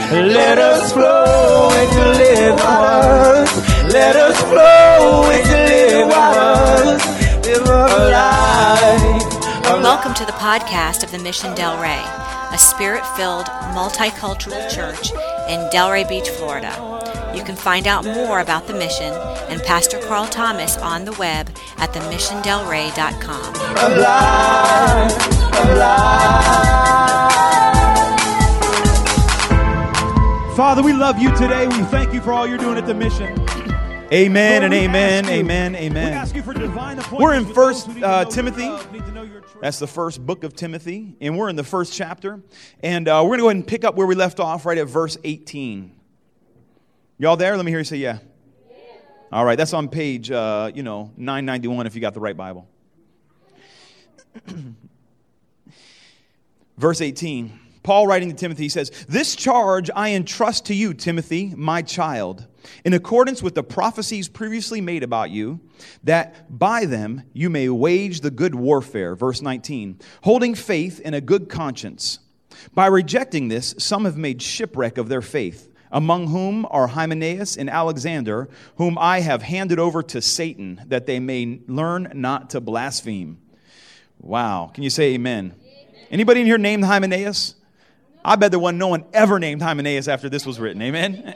Let us flow into living waters. Let us flow into living waters. Live a life. Welcome to the podcast of the Mission Delray, a spirit-filled, multicultural church in Delray Beach, Florida. You can find out more about the mission and Pastor Carl Thomas on the web at themissiondelray.com. Alive, alive. Father, we love you today. We thank you for all you're doing at the mission. Amen and Lord, amen, we amen. ask you for divine appointments. We're in with First those who need to know your Timothy. love, need to know your truth. That's the first book of Timothy, and we're in the first chapter. And we're going to go ahead and pick up where we left off right at verse 18. Y'all there? Let me hear you say yeah. All right, that's on page, 991 if you got the right Bible. Verse 18. Paul writing to Timothy, he says, "This charge I entrust to you, Timothy, my child, in accordance with the prophecies previously made about you, that by them you may wage the good warfare." Verse 19, "Holding faith in a good conscience. By rejecting this, some have made shipwreck of their faith, among whom are Hymenaeus and Alexander, whom I have handed over to Satan, that they may learn not to blaspheme." Wow. Can you say amen? Anybody in here named Hymenaeus? I bet there wasn't no one ever named Hymenaeus after this was written. Amen?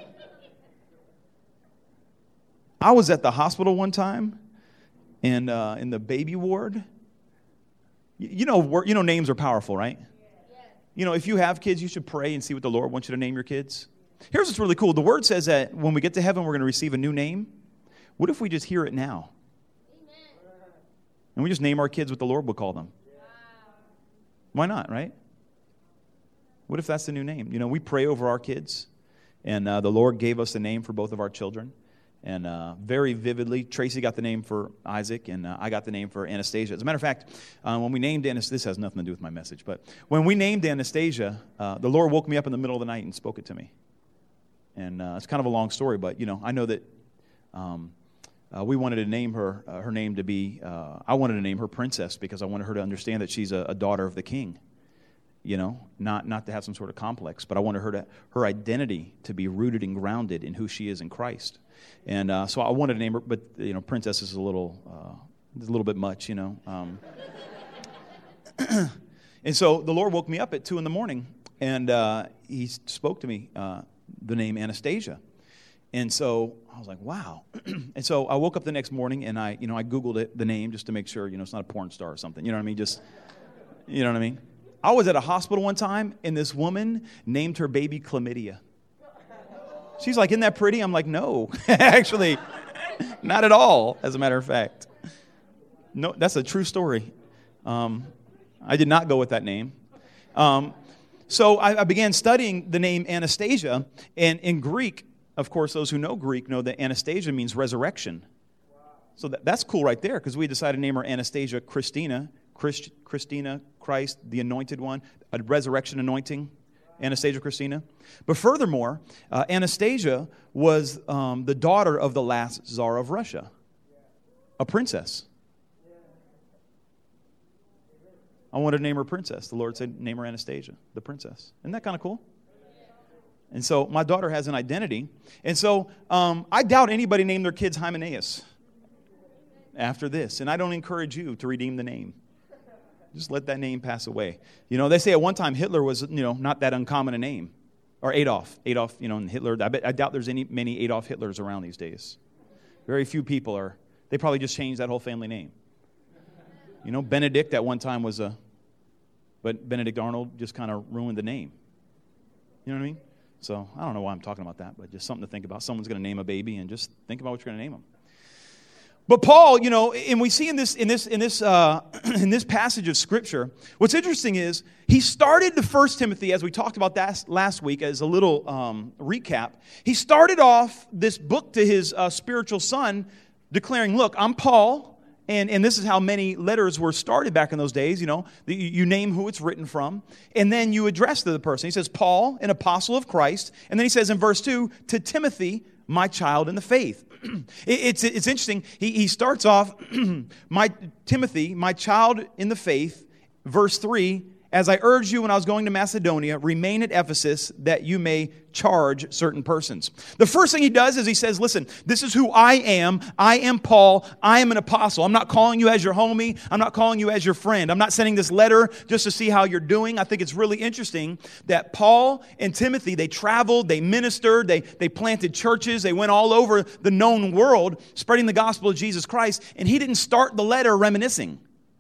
I was at the hospital one time, and in the baby ward. You know names are powerful, right? You know, if you have kids, you should pray and see what the Lord wants you to name your kids. Here's what's really cool. The Word says that when we get to heaven, we're going to receive a new name. What if we just hear it now? And we just name our kids what the Lord would call them? Why not, right? What if that's the new name? You know, we pray over our kids, and the Lord gave us a name for both of our children. And very vividly, Tracy got the name for Isaac, and I got the name for Anastasia. As a matter of fact, when we named Anastasia, this has nothing to do with my message, but when we named Anastasia, the Lord woke me up in the middle of the night and spoke it to me. And it's kind of a long story, but, you know, I know that we wanted to name her name to be, I wanted to name her Princess because I wanted her to understand that she's a daughter of the King. You know, not to have some sort of complex, but I wanted her identity to be rooted and grounded in who she is in Christ. And so I wanted to name her, but, you know, Princess is a little bit much, you know. And so the Lord woke me up at 2 a.m, and he spoke to me the name Anastasia. And so I was like, wow. And so I woke up the next morning, and I Googled the name just to make sure, you know, it's not a porn star or something. You know what I mean? Just, you know what I mean? I was at a hospital one time, and this woman named her baby Chlamydia. She's like, "Isn't that pretty?" I'm like, "No, actually, not at all, as a matter of fact." No, that's a true story. I did not go with that name. So I began studying the name Anastasia, and in Greek, of course, those who know Greek know that Anastasia means resurrection. So that's cool right there, because we decided to name her Anastasia Christina, Christ, the anointed one, a resurrection anointing, Anastasia Christina. But furthermore, Anastasia was the daughter of the last Tsar of Russia, a princess. I wanted to name her Princess. The Lord said, name her Anastasia, the princess. Isn't that kind of cool? And so my daughter has an identity. And so I doubt anybody named their kids Hymenaeus after this. And I don't encourage you to redeem the name. Just let that name pass away. You know, they say at one time Hitler was, you know, not that uncommon a name. Or Adolf, you know, and Hitler. I doubt there's many Adolf Hitlers around these days. Very few people are. They probably just changed that whole family name. You know, Benedict at one time was but Benedict Arnold just kind of ruined the name. You know what I mean? So I don't know why I'm talking about that, but just something to think about. Someone's going to name a baby, and just think about what you're going to name them. But Paul, you know, and we see in this passage of Scripture, what's interesting is he started the 1 Timothy, as we talked about that last week, as a little recap. He started off this book to his spiritual son, declaring, "Look, I'm Paul." And this is how many letters were started back in those days, you know. You name who it's written from, and then you address to the person. He says, "Paul, an apostle of Christ." And then he says in verse 2, "To Timothy, my child in the faith." It's interesting. He starts off, "My Timothy, my child in the faith," verse 3, as I urged you when I was going to Macedonia, remain at Ephesus that you may charge certain persons. The first thing he does is he says, listen, this is who I am. I am Paul. I am an apostle. I'm not calling you as your homie. I'm not calling you as your friend. I'm not sending this letter just to see how you're doing. I think it's really interesting that Paul and Timothy, they traveled, they ministered, they planted churches, they went all over the known world spreading the gospel of Jesus Christ, and he didn't start the letter reminiscing.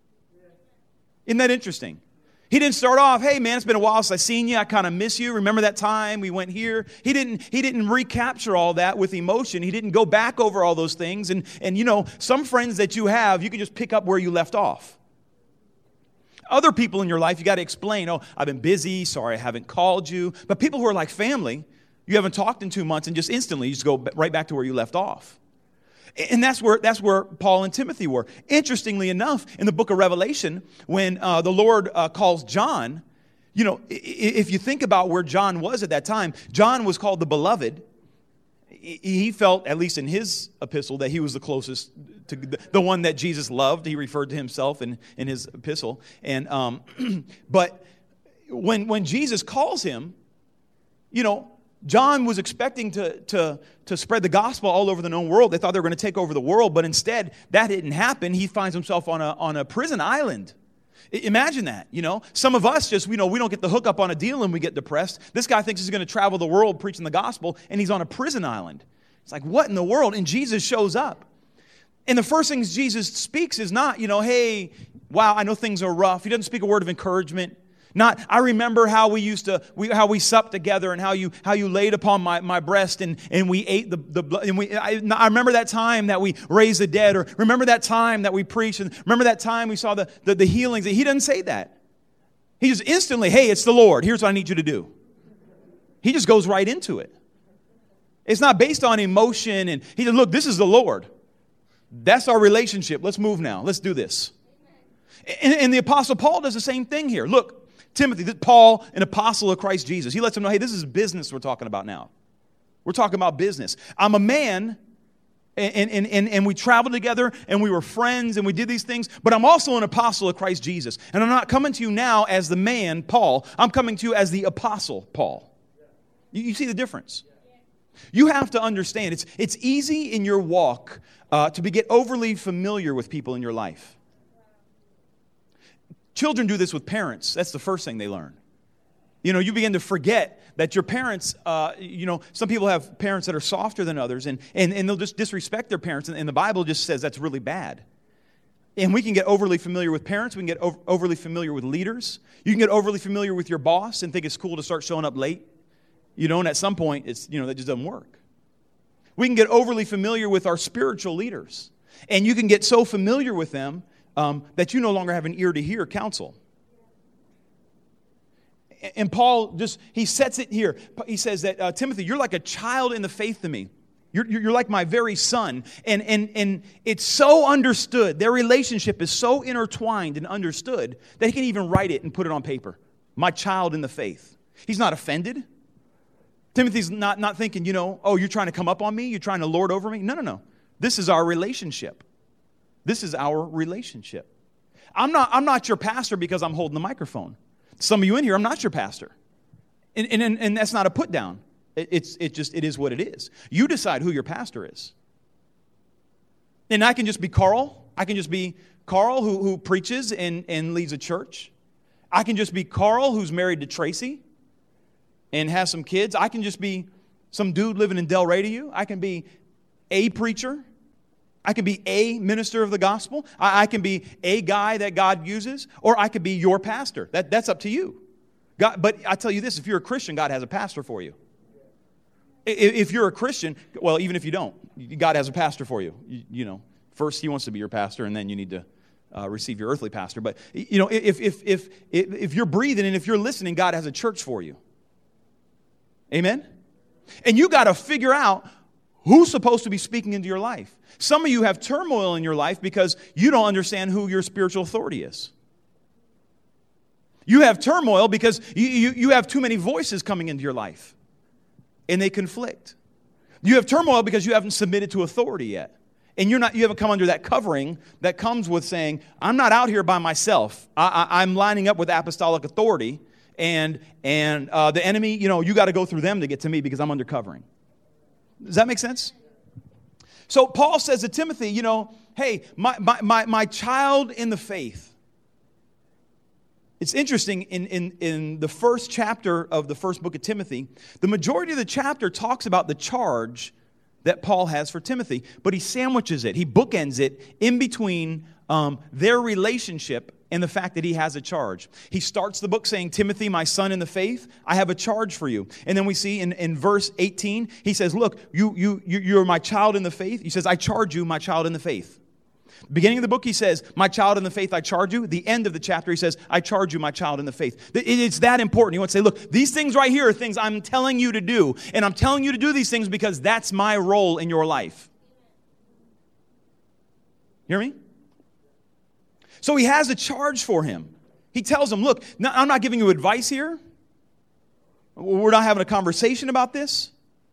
Isn't that interesting? He didn't start off, hey man, it's been a while since I've seen you. I kind of miss you. Remember that time we went here? He didn't recapture all that with emotion. He didn't go back over all those things. And you know, some friends that you have, you can just pick up where you left off. Other people in your life, you got to explain, oh, I've been busy. Sorry, I haven't called you. But people who are like family, you haven't talked in 2 months and just instantly you just go right back to where you left off. And that's where Paul and Timothy were. Interestingly enough, in the book of Revelation, when the Lord calls John, you know, if you think about where John was at that time, John was called the beloved. He felt, at least in his epistle, that he was the closest to the one that Jesus loved. He referred to himself in his epistle. And but when Jesus calls him, you know, John was expecting to spread the gospel all over the known world. They thought they were going to take over the world, but instead that didn't happen. He finds himself on a prison island. Imagine that, you know. Some of us just, you know, we don't get the hookup on a deal and we get depressed. This guy thinks he's going to travel the world preaching the gospel, and he's on a prison island. It's like, what in the world? And Jesus shows up. And the first things Jesus speaks is not, you know, hey, wow, I know things are rough. He doesn't speak a word of encouragement. Not, I remember how we supped together and how you laid upon my breast and we ate the blood. And I remember that time that we raised the dead, or remember that time that we preached, and remember that time we saw the healings. He doesn't say that. He just instantly, hey, it's the Lord. Here's what I need you to do. He just goes right into it. It's not based on emotion. And he said, look, this is the Lord. That's our relationship. Let's move now. Let's do this. And the Apostle Paul does the same thing here. Look, Timothy, Paul, an apostle of Christ Jesus. He lets them know, hey, this is business we're talking about now. We're talking about business. I'm a man, and we traveled together, and we were friends, and we did these things, but I'm also an apostle of Christ Jesus. And I'm not coming to you now as the man, Paul. I'm coming to you as the apostle, Paul. You see the difference? You have to understand, it's easy in your walk to get overly familiar with people in your life. Children do this with parents. That's the first thing they learn. You know, you begin to forget that your parents, you know, some people have parents that are softer than others, and they'll just disrespect their parents, and the Bible just says that's really bad. And we can get overly familiar with parents. We can get overly familiar with leaders. You can get overly familiar with your boss and think it's cool to start showing up late. You know, and at some point, it's, you know, that just doesn't work. We can get overly familiar with our spiritual leaders, and you can get so familiar with them that you no longer have an ear to hear counsel. And Paul he sets it here. He says that, Timothy, you're like a child in the faith to me. You're like my very son. And it's so understood. Their relationship is so intertwined and understood that he can even write it and put it on paper. My child in the faith. He's not offended. Timothy's not thinking, you know, oh, you're trying to come up on me? You're trying to lord over me? No. This is our relationship. This is our relationship. I'm not your pastor because I'm holding the microphone. Some of you in here, I'm not your pastor. And that's not a put down. It is what it is. You decide who your pastor is. And I can just be Carl. I can just be Carl who preaches and leads a church. I can just be Carl who's married to Tracy and has some kids. I can just be some dude living in Delray to you. I can be a preacher. I can be a minister of the gospel. I can be a guy that God uses, or I could be your pastor. That's up to you. God, but I tell you this, if you're a Christian, God has a pastor for you. If you're a Christian, well, even if you don't, God has a pastor for you. You know, first he wants to be your pastor, and then you need to receive your earthly pastor. But you know, if you're breathing and if you're listening, God has a church for you. Amen? And you got to figure out who's supposed to be speaking into your life. Some of you have turmoil in your life because you don't understand who your spiritual authority is. You have turmoil because you have too many voices coming into your life, and they conflict. You have turmoil because you haven't submitted to authority yet. And you haven't come under that covering that comes with saying, I'm not out here by myself. I'm lining up with apostolic authority, and the enemy, you got to go through them to get to me because I'm under covering. Does that make sense? So Paul says to Timothy, hey, my child in the faith. It's interesting, in the first chapter of the first book of Timothy, the majority of the chapter talks about the charge that Paul has for Timothy, but he sandwiches it. He bookends it in between their relationship and the fact that he has a charge. He starts the book saying, Timothy, my son in the faith, I have a charge for you. And then we see in verse 18, he says, look, you're my child in the faith. He says, I charge you, my child in the faith. Beginning of the book, he says, my child in the faith, I charge you. The end of the chapter, he says, I charge you, my child in the faith. It's that important. You want to say, look, these things right here are things I'm telling you to do. And I'm telling you to do these things because that's my role in your life. Hear me? So he has a charge for him. He tells him, look, I'm not giving you advice here. We're not having a conversation about this.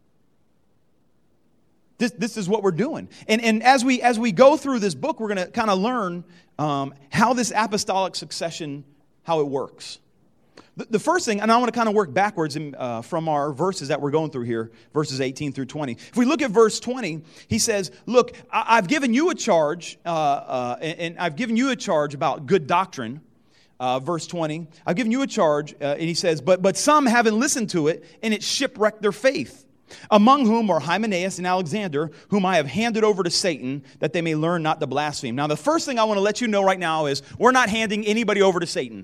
This is what we're doing. And as we go through this book, we're going to kind of learn how this apostolic succession, how it works. The first thing, and I want to kind of work backwards from our verses that we're going through here, verses 18 through 20. If we look at verse 20, he says, look, I've given you a charge, and I've given you a charge about good doctrine. Verse 20, I've given you a charge, and he says, but some haven't listened to it, and it shipwrecked their faith. Among whom are Hymenaeus and Alexander, whom I have handed over to Satan, that they may learn not to blaspheme. Now, the first thing I want to let you know right now is we're not handing anybody over to Satan.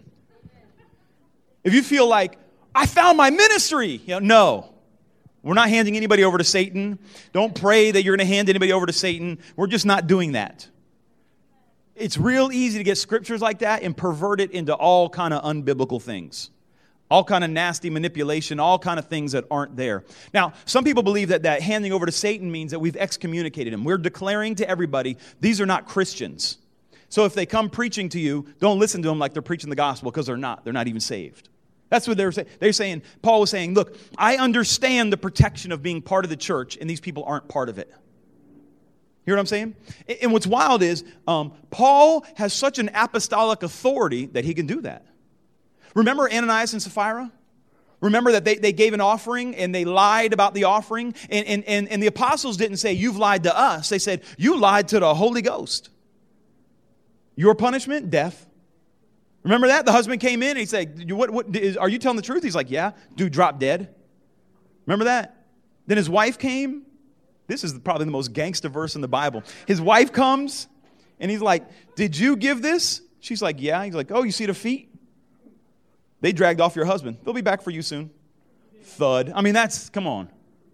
If you feel like, I found my ministry, no. We're not handing anybody over to Satan. Don't pray that you're going to hand anybody over to Satan. We're just not doing that. It's real easy to get scriptures like that and pervert it into all kind of unbiblical things. All kind of nasty manipulation, all kind of things that aren't there. Now, some people believe that handing over to Satan means that we've excommunicated him. We're declaring to everybody, these are not Christians. So if they come preaching to you, don't listen to them like they're preaching the gospel, because they're not. They're not even saved. That's what they're saying. They're saying, Paul was saying, look, I understand the protection of being part of the church, and these people aren't part of it. Hear what I'm saying? And what's wild is, Paul has such an apostolic authority that he can do that. Remember Ananias and Sapphira? Remember that they gave an offering and they lied about the offering? And the apostles didn't say, you've lied to us. They said, you lied to the Holy Ghost. Your punishment? Death. Remember that? The husband came in and he said, are you telling the truth? He's like, yeah. Dude dropped dead. Remember that? Then his wife came. This is probably the most gangster verse in the Bible. His wife comes and he's like, did you give this? She's like, yeah. He's like, oh, you see the feet? They dragged off your husband. They'll be back for you soon. Thud. I mean, come on.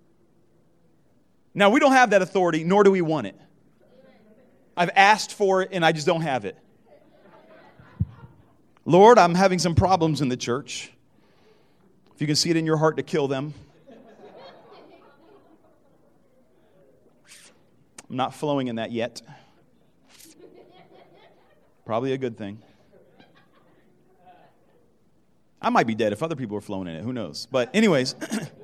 Now, we don't have that authority, nor do we want it. I've asked for it, and I just don't have it. Lord, I'm having some problems in the church. If you can see it in your heart to kill them. I'm not flowing in that yet. Probably a good thing. I might be dead if other people are flowing in it. Who knows? But anyways.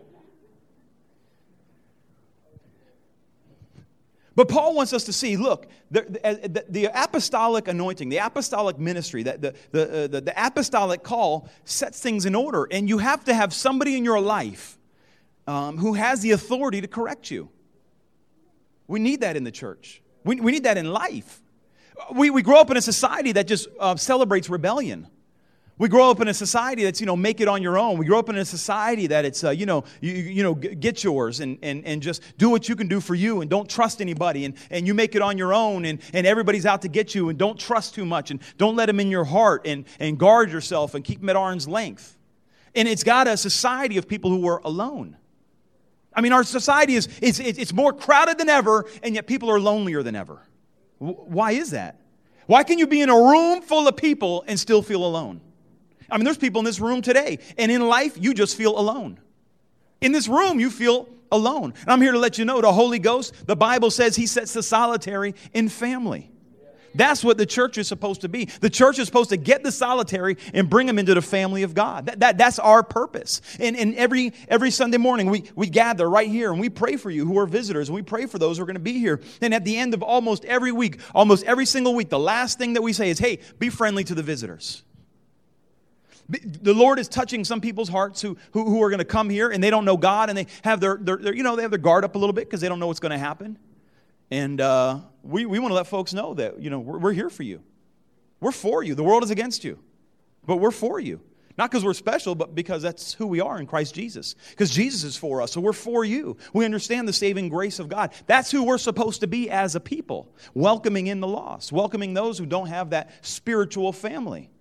But Paul wants us to see, look, the apostolic anointing, the apostolic ministry, the apostolic call sets things in order. And you have to have somebody in your life who has the authority to correct you. We need that in the church. We need that in life. We grow up in a society that just celebrates rebellion. We grow up in a society that's, make it on your own. We grow up in a society that it's, get yours and just do what you can do for you and don't trust anybody. And you make it on your own and everybody's out to get you and don't trust too much and don't let them in your heart and guard yourself and keep them at arm's length. And it's got a society of people who are alone. I mean, our society it's more crowded than ever, and yet people are lonelier than ever. Why is that? Why can you be in a room full of people and still feel alone? I mean, there's people in this room today, and in life, you just feel alone. In this room, you feel alone. And I'm here to let you know, the Holy Ghost, the Bible says he sets the solitary in family. That's what the church is supposed to be. The church is supposed to get the solitary and bring them into the family of God. That's our purpose. And every Sunday morning, we gather right here and we pray for you who are visitors, and we pray for those who are going to be here. And at the end of almost every week, almost every single week, the last thing that we say is, hey, be friendly to the visitors. The Lord is touching some people's hearts who are going to come here and they don't know God, and they have their they have their guard up a little bit because they don't know what's going to happen. And we want to let folks know that, we're here for you. We're for you. The world is against you, but we're for you. Not because we're special, but because that's who we are in Christ Jesus. Because Jesus is for us, so we're for you. We understand the saving grace of God. That's who we're supposed to be as a people, welcoming in the lost, welcoming those who don't have that spiritual family.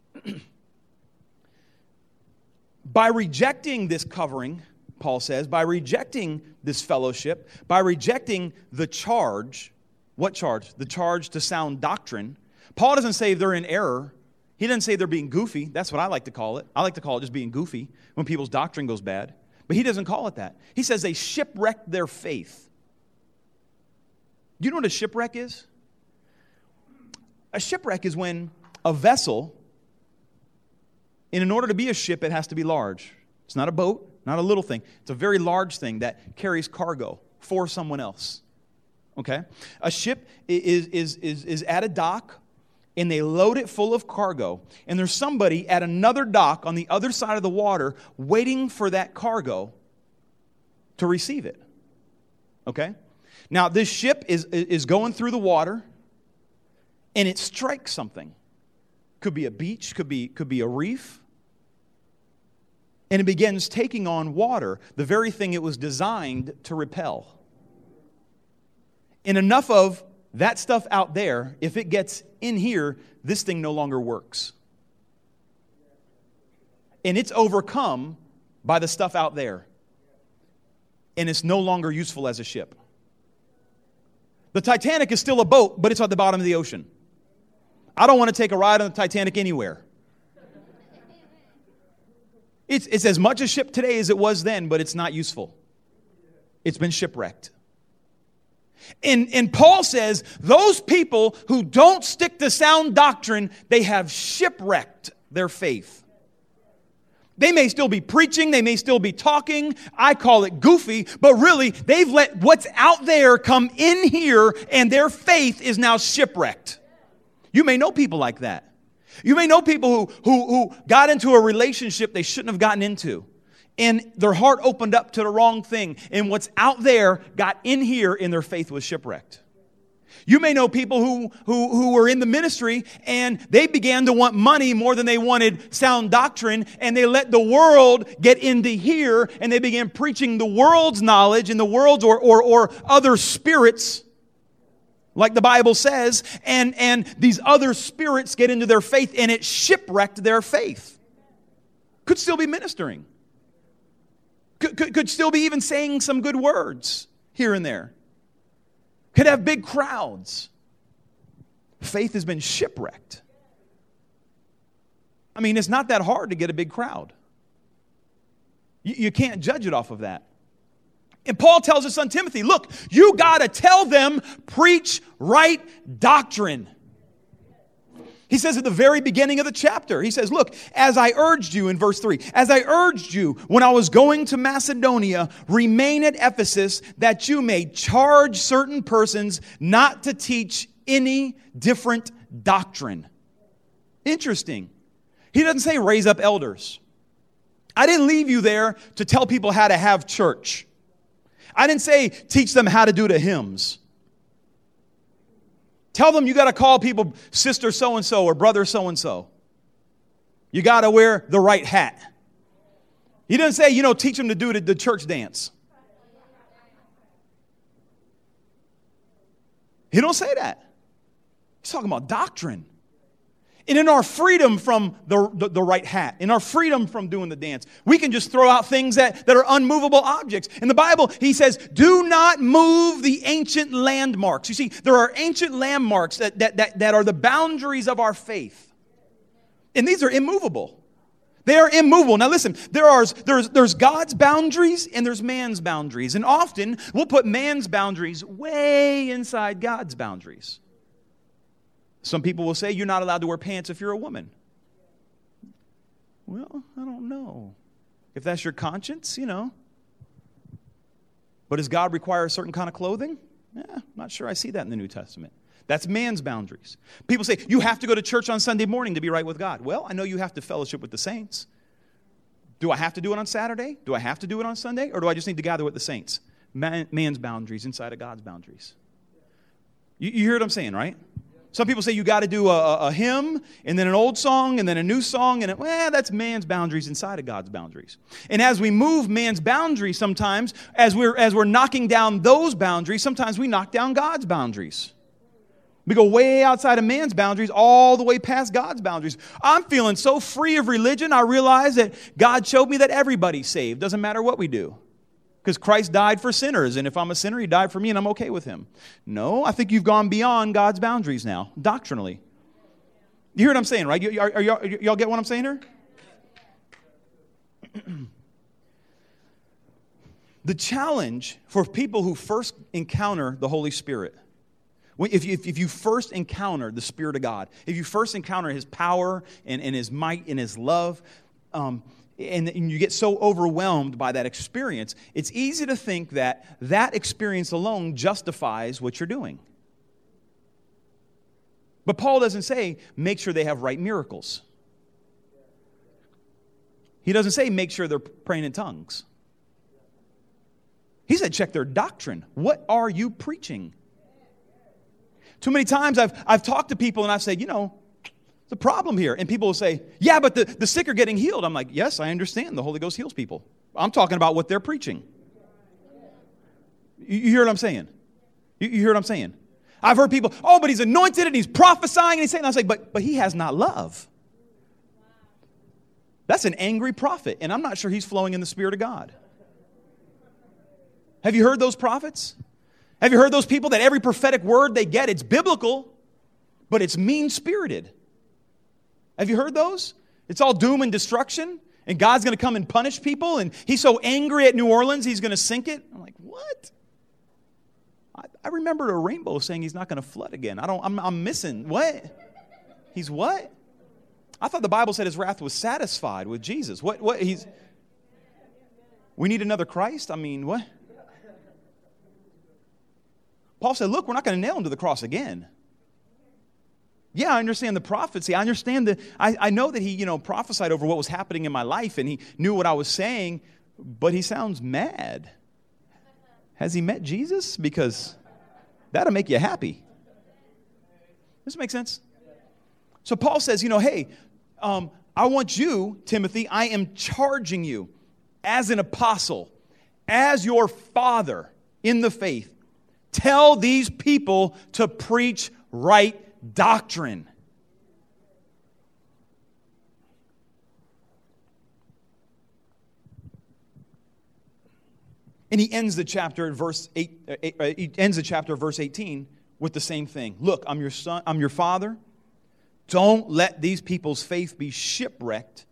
By rejecting this covering, Paul says, by rejecting this fellowship, by rejecting the charge, what charge? The charge to sound doctrine. Paul doesn't say they're in error. He doesn't say they're being goofy. That's what I like to call it. I like to call it just being goofy when people's doctrine goes bad. But he doesn't call it that. He says they shipwrecked their faith. Do you know what a shipwreck is? A shipwreck is when a vessel, and in order to be a ship, it has to be large. It's not a boat, not a little thing. It's a very large thing that carries cargo for someone else. Okay? A ship is at a dock, and they load it full of cargo. And there's somebody at another dock on the other side of the water waiting for that cargo to receive it. Okay? Now, this ship is going through the water, and it strikes something. Could be a beach, could be a reef. And it begins taking on water, the very thing it was designed to repel. And enough of that stuff out there, if it gets in here, this thing no longer works. And it's overcome by the stuff out there. And it's no longer useful as a ship. The Titanic is still a boat, but it's at the bottom of the ocean. I don't want to take a ride on the Titanic anywhere. It's as much a ship today as it was then, but it's not useful. It's been shipwrecked. And Paul says, those people who don't stick to sound doctrine, they have shipwrecked their faith. They may still be preaching, they may still be talking. I call it goofy, but really, they've let what's out there come in here, and their faith is now shipwrecked. You may know people like that. You may know people who got into a relationship they shouldn't have gotten into. And their heart opened up to the wrong thing. And what's out there got in here, and their faith was shipwrecked. You may know people who were in the ministry, and they began to want money more than they wanted sound doctrine. And they let the world get into here, and they began preaching the world's knowledge and the world's or other spirits, like the Bible says, and these other spirits get into their faith, and it shipwrecked their faith. Could still be ministering. Could still be even saying some good words here and there. Could have big crowds. Faith has been shipwrecked. I mean, it's not that hard to get a big crowd. You can't judge it off of that. And Paul tells his son Timothy, look, you got to tell them, preach right doctrine. He says at the very beginning of the chapter, he says, look, as I urged you in verse 3, as I urged you when I was going to Macedonia, remain at Ephesus, that you may charge certain persons not to teach any different doctrine. Interesting. He doesn't say raise up elders. I didn't leave you there to tell people how to have church. I didn't say teach them how to do the hymns. Tell them you got to call people sister so-and-so or brother so-and-so. You got to wear the right hat. He doesn't say, teach them to do the church dance. He don't say that. He's talking about doctrine. And in our freedom from the right hat, in our freedom from doing the dance, we can just throw out things that are unmovable objects. In the Bible, he says, do not move the ancient landmarks. You see, there are ancient landmarks that are the boundaries of our faith. And these are immovable. They are immovable. Now listen, there's God's boundaries and there's man's boundaries. And often, we'll put man's boundaries way inside God's boundaries. Some people will say you're not allowed to wear pants if you're a woman. Well, I don't know. If that's your conscience, But does God require a certain kind of clothing? I'm not sure I see that in the New Testament. That's man's boundaries. People say, you have to go to church on Sunday morning to be right with God. Well, I know you have to fellowship with the saints. Do I have to do it on Saturday? Do I have to do it on Sunday? Or do I just need to gather with the saints? Man's boundaries inside of God's boundaries. You hear what I'm saying, right? Some people say you got to do a hymn, and then an old song, and then a new song, and that's man's boundaries inside of God's boundaries. And as we move man's boundaries sometimes, as we're knocking down those boundaries, sometimes we knock down God's boundaries. We go way outside of man's boundaries, all the way past God's boundaries. I'm feeling so free of religion, I realize that God showed me that everybody's saved. Doesn't matter what we do. Because Christ died for sinners, and if I'm a sinner, He died for me, and I'm okay with Him. No, I think you've gone beyond God's boundaries now, doctrinally. You hear what I'm saying, right? Y'all get what I'm saying here? The challenge for people who first encounter the Holy Spirit, if you first encounter the Spirit of God, if you first encounter His power and His might and His love, and you get so overwhelmed by that experience, it's easy to think that experience alone justifies what you're doing. But Paul doesn't say, make sure they have right miracles. He doesn't say, make sure they're praying in tongues. He said, check their doctrine. What are you preaching? Too many times I've talked to people and I've said, the problem here. And people will say, yeah, but the sick are getting healed. I'm like, yes, I understand. The Holy Ghost heals people. I'm talking about what they're preaching. You hear what I'm saying? You hear what I'm saying? I've heard people, but he's anointed and he's prophesying and he's saying, I was like, but he has not love. That's an angry prophet, and I'm not sure he's flowing in the Spirit of God. Have you heard those prophets? Have you heard those people that every prophetic word they get, it's biblical, but it's mean-spirited? Have you heard those? It's all doom and destruction, and God's going to come and punish people, and He's so angry at New Orleans, He's going to sink it. I'm like, what? I remembered a rainbow saying He's not going to flood again. I'm missing. What? He's what? I thought the Bible said His wrath was satisfied with Jesus. What? We need another Christ? I mean, what? Paul said, look, we're not going to nail Him to the cross again. Yeah, I understand the prophecy. I understand I know that He, prophesied over what was happening in my life, and He knew what I was saying, but He sounds mad. Has He met Jesus? Because that'll make you happy. Does it make sense? So Paul says, hey, I want you, Timothy, I am charging you as an apostle, as your father in the faith. Tell these people to preach right doctrine. And he ends the chapter at verse 18 with the same thing. Look, I'm your son, I'm your father. Don't let these people's faith be shipwrecked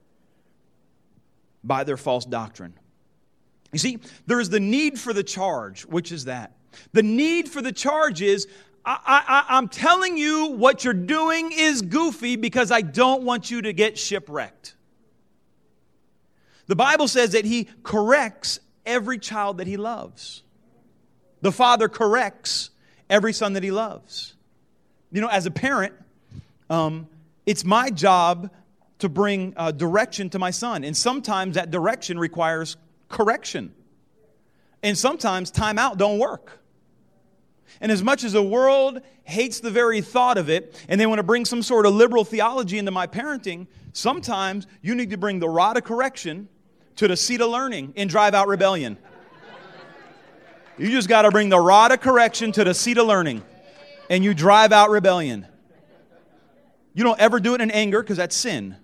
by their false doctrine. You see, there is the need for the charge, which is that. The need for the charge is, I'm telling you what you're doing is goofy because I don't want you to get shipwrecked. The Bible says that He corrects every child that He loves. The Father corrects every son that He loves. As a parent, it's my job to bring direction to my son. And sometimes that direction requires correction. And sometimes timeout don't work. And as much as the world hates the very thought of it, and they want to bring some sort of liberal theology into my parenting, sometimes you need to bring the rod of correction to the seat of learning and drive out rebellion. You just got to bring the rod of correction to the seat of learning, and you drive out rebellion. You don't ever do it in anger, because that's sin.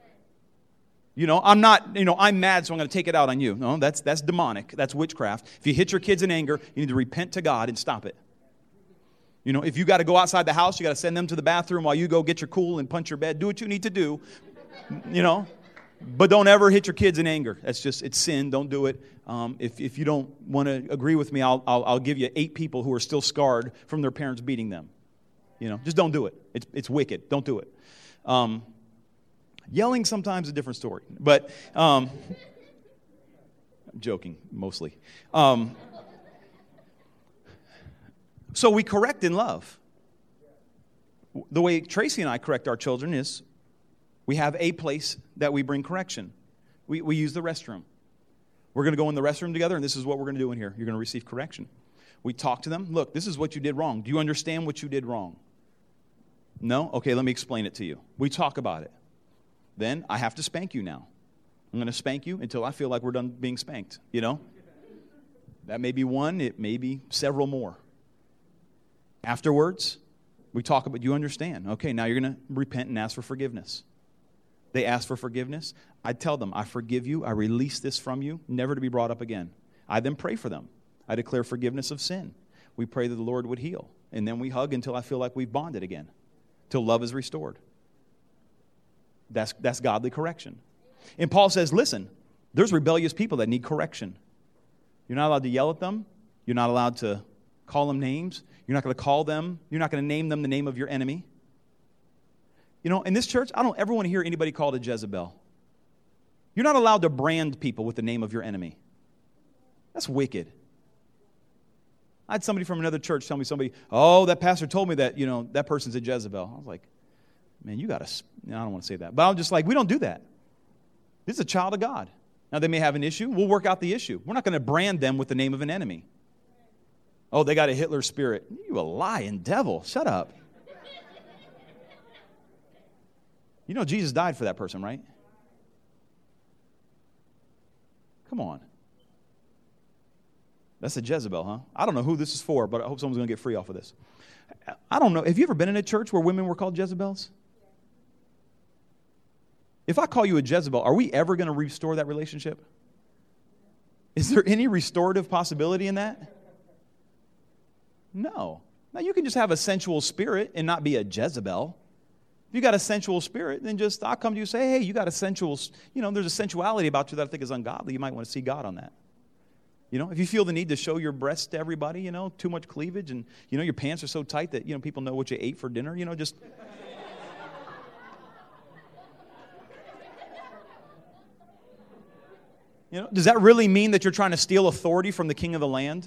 I'm mad, so I'm going to take it out on you. No, that's demonic. That's witchcraft. If you hit your kids in anger, you need to repent to God and stop it. If you got to go outside the house, you got to send them to the bathroom while you go get your cool and punch your bed. Do what you need to do, But don't ever hit your kids in anger. It's sin. Don't do it. If you don't want to agree with me, I'll give you 8 people who are still scarred from their parents beating them. Just don't do it. It's wicked. Don't do it. Yelling sometimes a different story, but I'm joking mostly. So we correct in love. The way Tracy and I correct our children is we have a place that we bring correction. We use the restroom. We're going to go in the restroom together, and this is what we're going to do in here. You're going to receive correction. We talk to them. Look, this is what you did wrong. Do you understand what you did wrong? No? Okay, let me explain it to you. We talk about it. Then I have to spank you now. I'm going to spank you until I feel like we're done being spanked, That may be one. It may be several more. Afterwards, we talk about, you understand. Okay, now you're going to repent and ask for forgiveness. They ask for forgiveness. I tell them, I forgive you. I release this from you, never to be brought up again. I then pray for them. I declare forgiveness of sin. We pray that the Lord would heal. And then we hug until I feel like we've bonded again, till love is restored. That's godly correction. And Paul says, listen, there's rebellious people that need correction. You're not allowed to yell at them. You're not allowed to call them names. You're not going to call them. You're not going to name them the name of your enemy. In this church, I don't ever want to hear anybody called a Jezebel. You're not allowed to brand people with the name of your enemy. That's wicked. I had somebody from another church tell me that pastor told me that, that person's a Jezebel. I was like, man, I don't want to say that. But I'm just like, we don't do that. This is a child of God. Now, they may have an issue. We'll work out the issue. We're not going to brand them with the name of an enemy. Oh, they got a Hitler spirit. You a lying devil. Shut up. Jesus died for that person, right? Come on. That's a Jezebel, huh? I don't know who this is for, but I hope someone's going to get free off of this. I don't know. Have you ever been in a church where women were called Jezebels? If I call you a Jezebel, are we ever going to restore that relationship? Is there any restorative possibility in that? No. Now, you can just have a sensual spirit and not be a Jezebel. If you got a sensual spirit, then I'll come to you and say, hey, you got a sensual, there's a sensuality about you that I think is ungodly. You might want to see God on that. If you feel the need to show your breasts to everybody, too much cleavage, and, your pants are so tight that, people know what you ate for dinner, just... Does that really mean that you're trying to steal authority from the king of the land?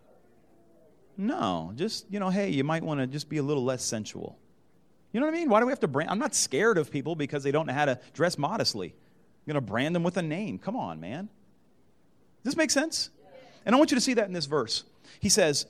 No. Just, hey, you might want to just be a little less sensual. You know what I mean? Why do we have to brand? I'm not scared of people because they don't know how to dress modestly. I'm going to brand them with a name. Come on, man. Does this make sense? And I want you to see that in this verse. He says,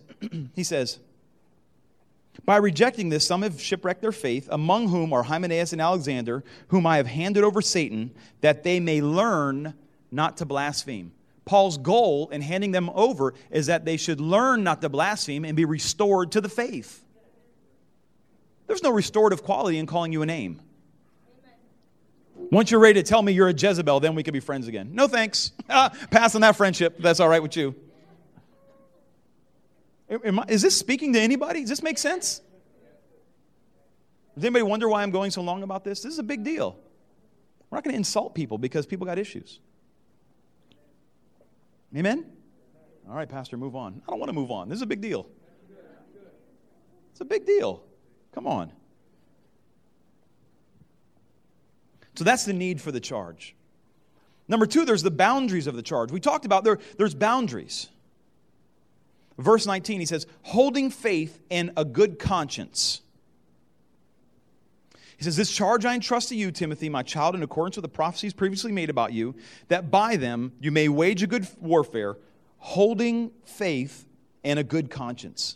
by rejecting this, some have shipwrecked their faith, among whom are Hymenaeus and Alexander, whom I have handed over Satan, that they may learn not to blaspheme. Paul's goal in handing them over is that they should learn not to blaspheme and be restored to the faith. There's no restorative quality in calling you a name. Once you're ready to tell me you're a Jezebel, then we can be friends again. No thanks. Pass on that friendship. That's all right with you. Is this speaking to anybody? Does this make sense? Does anybody wonder why I'm going so long about this? This is a big deal. We're not going to insult people because people got issues. Amen? All right, Pastor, move on. I don't want to move on. This is a big deal. It's a big deal. Come on. So that's the need for the charge. Number 2, there's the boundaries of the charge. We talked about there's boundaries. Verse 19, he says, holding faith and a good conscience. He says, this charge I entrust to you, Timothy, my child, in accordance with the prophecies previously made about you, that by them you may wage a good warfare, holding faith and a good conscience.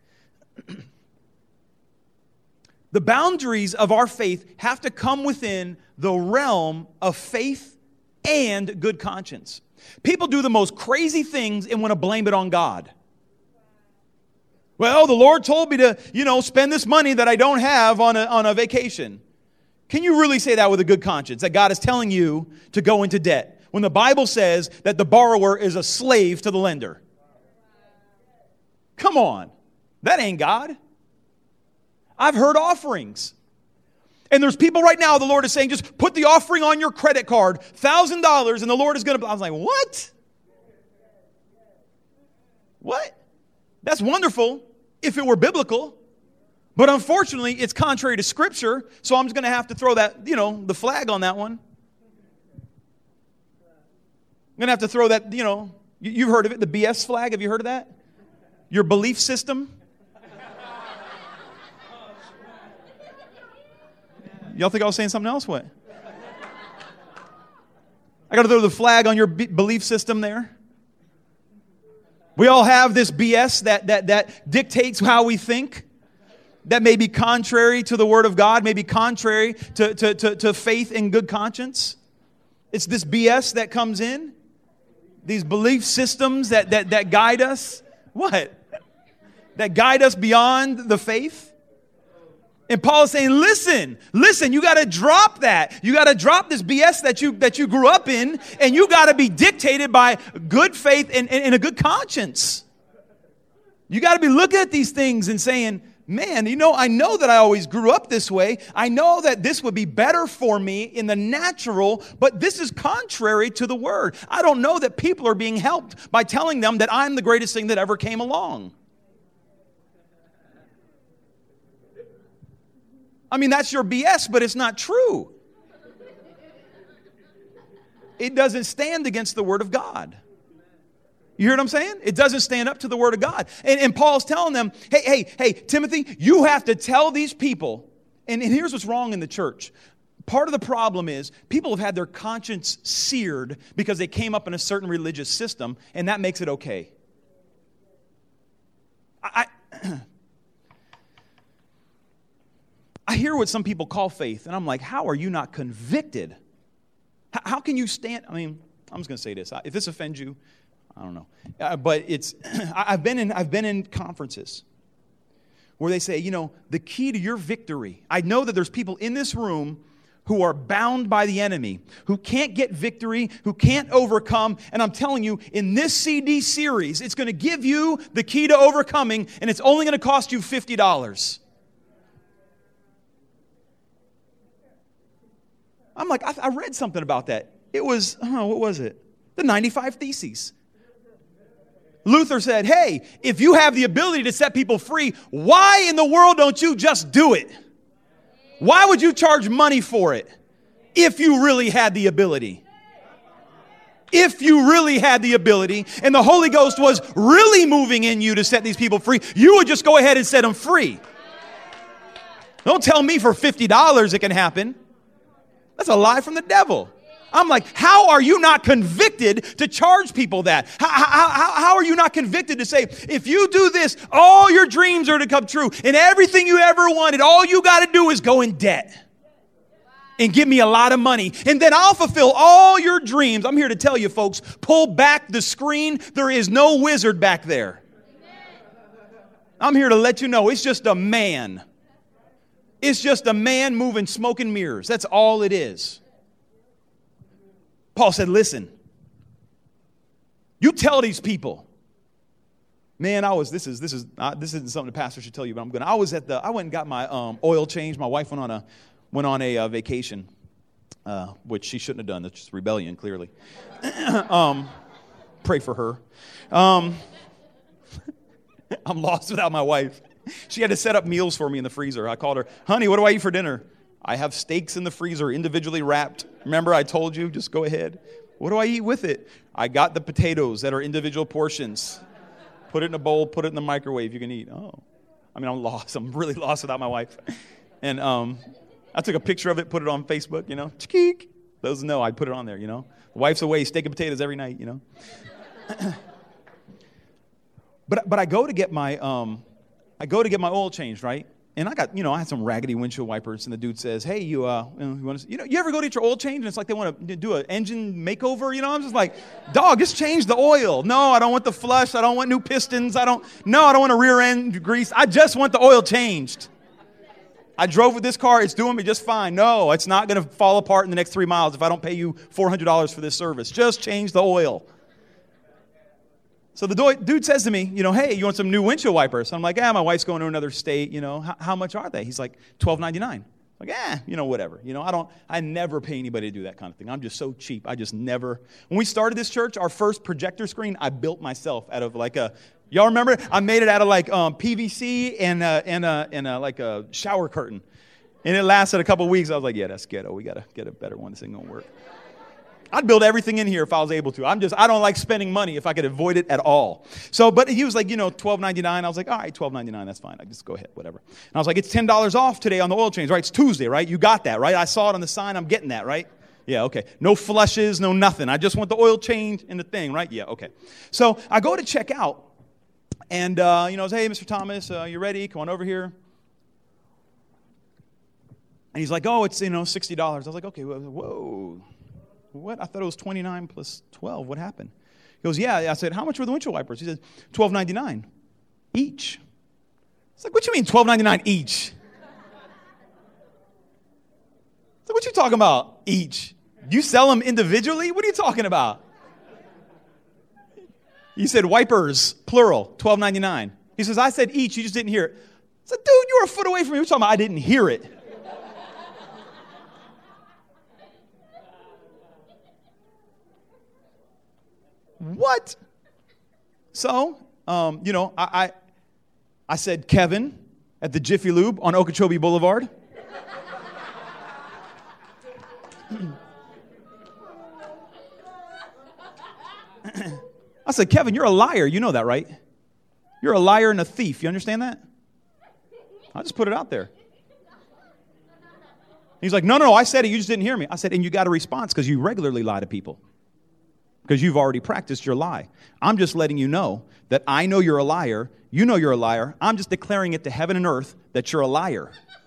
The boundaries of our faith have to come within the realm of faith and good conscience. People do the most crazy things and want to blame it on God. Well, the Lord told me to, spend this money that I don't have on a vacation. Can you really say that with a good conscience, that God is telling you to go into debt, when the Bible says that the borrower is a slave to the lender? Come on. That ain't God. I've heard offerings. And there's people right now, the Lord is saying, just put the offering on your credit card, $1,000, and the Lord is going to... I was like, what? What? That's wonderful if it were biblical. But unfortunately, it's contrary to Scripture, so I'm just going to have to throw that, the flag on that one. I'm going to have to throw that, you've heard of it, the BS flag. Have you heard of that? Your belief system. Y'all think I was saying something else? What? I got to throw the flag on your belief system there. We all have this BS that dictates how we think. That may be contrary to the Word of God, may be contrary to faith and good conscience. It's this BS that comes in. These belief systems that guide us. What? That guide us beyond the faith. And Paul is saying, listen, you got to drop that. You got to drop this BS that you grew up in, and you got to be dictated by good faith and a good conscience. You got to be looking at these things and saying, man, I know that I always grew up this way. I know that this would be better for me in the natural, but this is contrary to the Word. I don't know that people are being helped by telling them that I'm the greatest thing that ever came along. I mean, that's your BS, but it's not true. It doesn't stand against the Word of God. You hear what I'm saying? It doesn't stand up to the Word of God. And Paul's telling them, hey, Timothy, you have to tell these people, and here's what's wrong in the church. Part of the problem is people have had their conscience seared because they came up in a certain religious system, and that makes it okay. I hear what some people call faith, and I'm like, how are you not convicted? How can you stand? I mean, I'm just going to say this. If this offends you, I don't know. But it's I've been in conferences where they say, the key to your victory. I know that there's people in this room who are bound by the enemy, who can't get victory, who can't overcome. And I'm telling you, in this CD series, it's going to give you the key to overcoming, and it's only going to cost you $50. I'm like, I read something about that. It was, what was it? The 95 Theses. Luther said, hey, if you have the ability to set people free, why in the world don't you just do it? Why would you charge money for it if you really had the ability? If you really had the ability and the Holy Ghost was really moving in you to set these people free, you would just go ahead and set them free. Don't tell me for $50 it can happen. That's a lie from the devil. I'm like, how are you not convicted to charge people that? How are you not convicted to say, if you do this, all your dreams are to come true, and everything you ever wanted, all you got to do is go in debt and give me a lot of money, and then I'll fulfill all your dreams. I'm here to tell you, folks, pull back the screen. There is no wizard back there. I'm here to let you know it's just a man. It's just a man moving smoke and mirrors. That's all it is. Paul said, listen, you tell these people, man, this isn't something the pastor should tell you, but I went and got my oil changed. My wife went on a vacation, which she shouldn't have done. That's just rebellion, clearly. Pray for her. I'm lost without my wife. She had to set up meals for me in the freezer. I called her, honey, what do I eat for dinner? I have steaks in the freezer, individually wrapped. Remember I told you, just go ahead. What do I eat with it? I got the potatoes that are individual portions. Put it in a bowl, put it in the microwave, you can eat. Oh, I mean, I'm lost. I'm really lost without my wife. And I took a picture of it, put it on Facebook, Cheek. Those know I put it on there, Wife's away, steak and potatoes every night, But I go to get my oil changed, right? And I had some raggedy windshield wipers, and the dude says, "Hey, you want to? You ever go to get your oil changed? And it's like they want to do an engine makeover. I'm just like, dog, just change the oil. No, I don't want the flush. I don't want new pistons. I don't want a rear end grease. I just want the oil changed. I drove with this car. It's doing me just fine. No, it's not going to fall apart in the next 3 miles if I don't pay you $400 for this service. Just change the oil." So the dude says to me, hey, you want some new windshield wipers? So I'm like, my wife's going to another state, how much are they? He's like, $12.99. Like, whatever. I never pay anybody to do that kind of thing. I'm just so cheap. I just never. When we started this church, our first projector screen, I built myself out of like y'all remember? I made it out of like PVC and like a shower curtain. And it lasted a couple weeks. I was like, yeah, that's ghetto. We got to get a better one. This ain't going to work. I'd build everything in here if I was able to. I don't like spending money if I could avoid it at all. So, but he was like, $12.99. I was like, all right, $12.99, that's fine. I just go ahead, whatever. And I was like, it's $10 off today on the oil change, right? It's Tuesday, right? You got that, right? I saw it on the sign. I'm getting that, right? Yeah, okay. No flushes, no nothing. I just want the oil change and the thing, right? Yeah, okay. So I go to check out, and I was, hey, Mr. Thomas, you ready? Come on over here. And he's like, oh, it's $60. I was like, okay, whoa. What? I thought it was 29 plus 12. What happened? He goes, yeah. I said, how much were the windshield wipers? He said, $12.99 each. It's like, what you mean $12.99 each? It's like, what you talking about each? You sell them individually? What are you talking about? You said wipers, plural, $12.99. He says, I said each. You just didn't hear it. I said, dude, you were a foot away from me. What are you talking about? I didn't hear it. What? So, I said Kevin at the Jiffy Lube on Okeechobee Boulevard. I said, Kevin, you're a liar. You know that, right? You're a liar and a thief. You understand that? I just put it out there. He's like, no, I said it. You just didn't hear me. I said, and you got a response because you regularly lie to people. Because you've already practiced your lie. I'm just letting you know that I know you're a liar. You know you're a liar. I'm just declaring it to heaven and earth that you're a liar.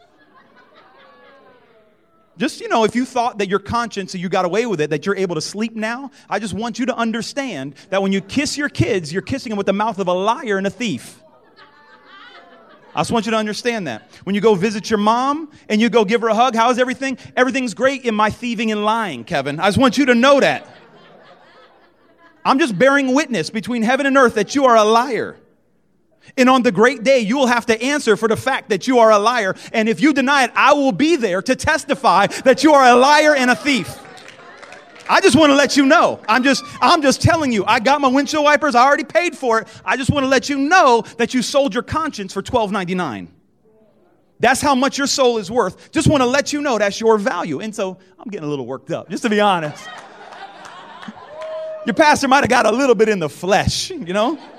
Just, if you thought that your conscience, and you got away with it, that you're able to sleep now, I just want you to understand that when you kiss your kids, you're kissing them with the mouth of a liar and a thief. I just want you to understand that. When you go visit your mom and you go give her a hug, how's everything? Everything's great in my thieving and lying, Kevin. I just want you to know that. I'm just bearing witness between heaven and earth that you are a liar. And on the great day, you will have to answer for the fact that you are a liar. And if you deny it, I will be there to testify that you are a liar and a thief. I just want to let you know. I'm just telling you, I got my windshield wipers. I already paid for it. I just want to let you know that you sold your conscience for $12.99. That's how much your soul is worth. Just want to let you know that's your value. And so I'm getting a little worked up, just to be honest. Your pastor might have got a little bit in the flesh, And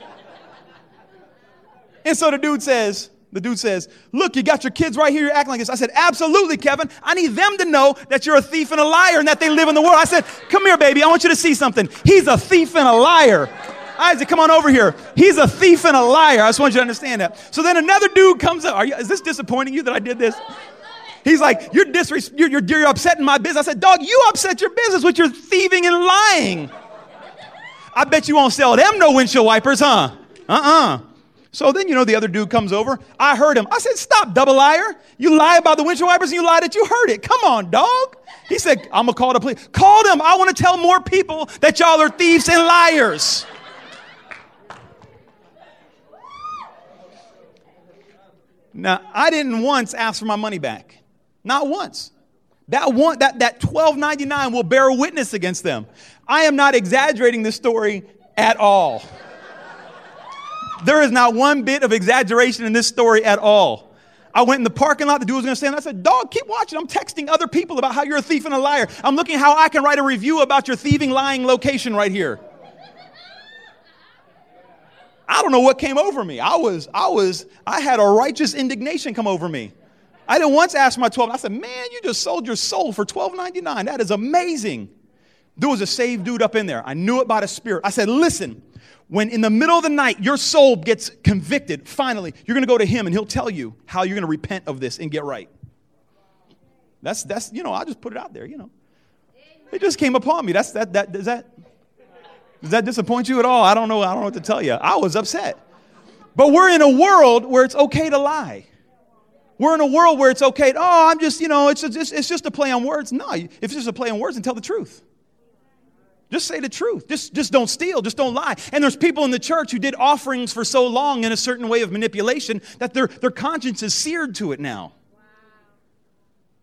so the dude says, look, you got your kids right here. You're acting like this. I said, absolutely, Kevin. I need them to know that you're a thief and a liar and that they live in the world. I said, come here, baby. I want you to see something. He's a thief and a liar. Isaac, come on over here. He's a thief and a liar. I just want you to understand that. So then another dude comes up. Is this disappointing you that I did this? He's like, you're upsetting my business. I said, dog, you upset your business with your thieving and lying. I bet you won't sell them no windshield wipers, huh? So then, the other dude comes over. I heard him. I said, stop, double liar. You lie about the windshield wipers and you lie that you heard it. Come on, dog. He said, I'm going to call the police. Call them. I want to tell more people that y'all are thieves and liars. Now, I didn't once ask for my money back. Not once. That $12.99 will bear witness against them. I am not exaggerating this story at all. There is not one bit of exaggeration in this story at all. I went in the parking lot. The dude was going to stand there. I said, dog, keep watching. I'm texting other people about how you're a thief and a liar. I'm looking how I can write a review about your thieving, lying location right here. I don't know what came over me. I had a righteous indignation come over me. I didn't once ask my 12. I said, man, you just sold your soul for $12.99. That is amazing. There was a saved dude up in there. I knew it by the Spirit. I said, listen, when in the middle of the night your soul gets convicted, finally, you're going to go to him and he'll tell you how you're going to repent of this and get right. That's I just put it out there, It just came upon me. Does that disappoint you at all? I don't know what to tell you. I was upset. But we're in a world where it's okay to lie. We're in a world where it's okay. It's just a play on words. No, if it's just a play on words, then tell the truth. Just say the truth. Just don't steal. Just don't lie. And there's people in the church who did offerings for so long in a certain way of manipulation that their conscience is seared to it now.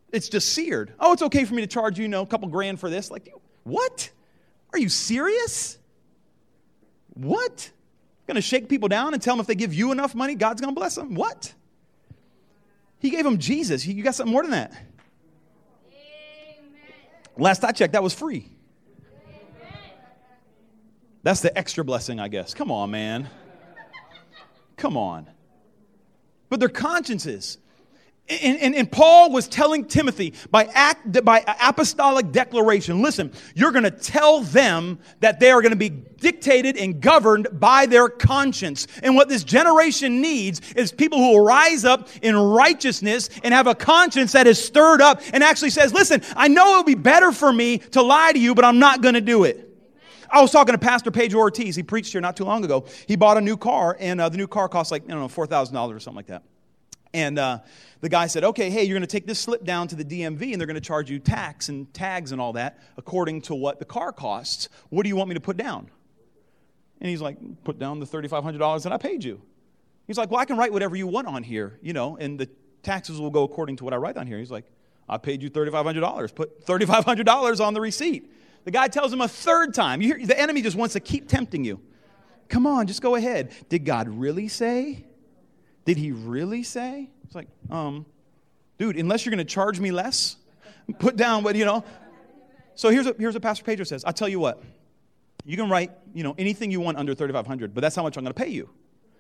It's just seared. Oh, it's okay for me to charge you, a couple grand for this. Like, what? Are you serious? What? Going to shake people down and tell them if they give you enough money, God's going to bless them? What? He gave them Jesus. You got something more than that. Amen. Last I checked, that was free. Amen. That's the extra blessing, I guess. Come on, man. Come on. But their consciences. And Paul was telling Timothy by apostolic declaration, listen, you're going to tell them that they are going to be dictated and governed by their conscience. And what this generation needs is people who will rise up in righteousness and have a conscience that is stirred up and actually says, listen, I know it would be better for me to lie to you, but I'm not going to do it. I was talking to Pastor Pedro Ortiz. He preached here not too long ago. He bought a new car, and the new car cost like, $4,000 or something like that. And the guy said, okay, hey, you're going to take this slip down to the DMV, and they're going to charge you tax and tags and all that according to what the car costs. What do you want me to put down? And he's like, put down the $3,500 that I paid you. He's like, well, I can write whatever you want on here, and the taxes will go according to what I write on here. He's like, I paid you $3,500. Put $3,500 on the receipt. The guy tells him a third time. The enemy just wants to keep tempting you. Come on, just go ahead. Did God really say? Did he really say? It's like, dude, unless you're going to charge me less, put down what, So here's what Pastor Pedro says. I'll tell you what. You can write, anything you want under $3,500, but that's how much I'm going to pay you.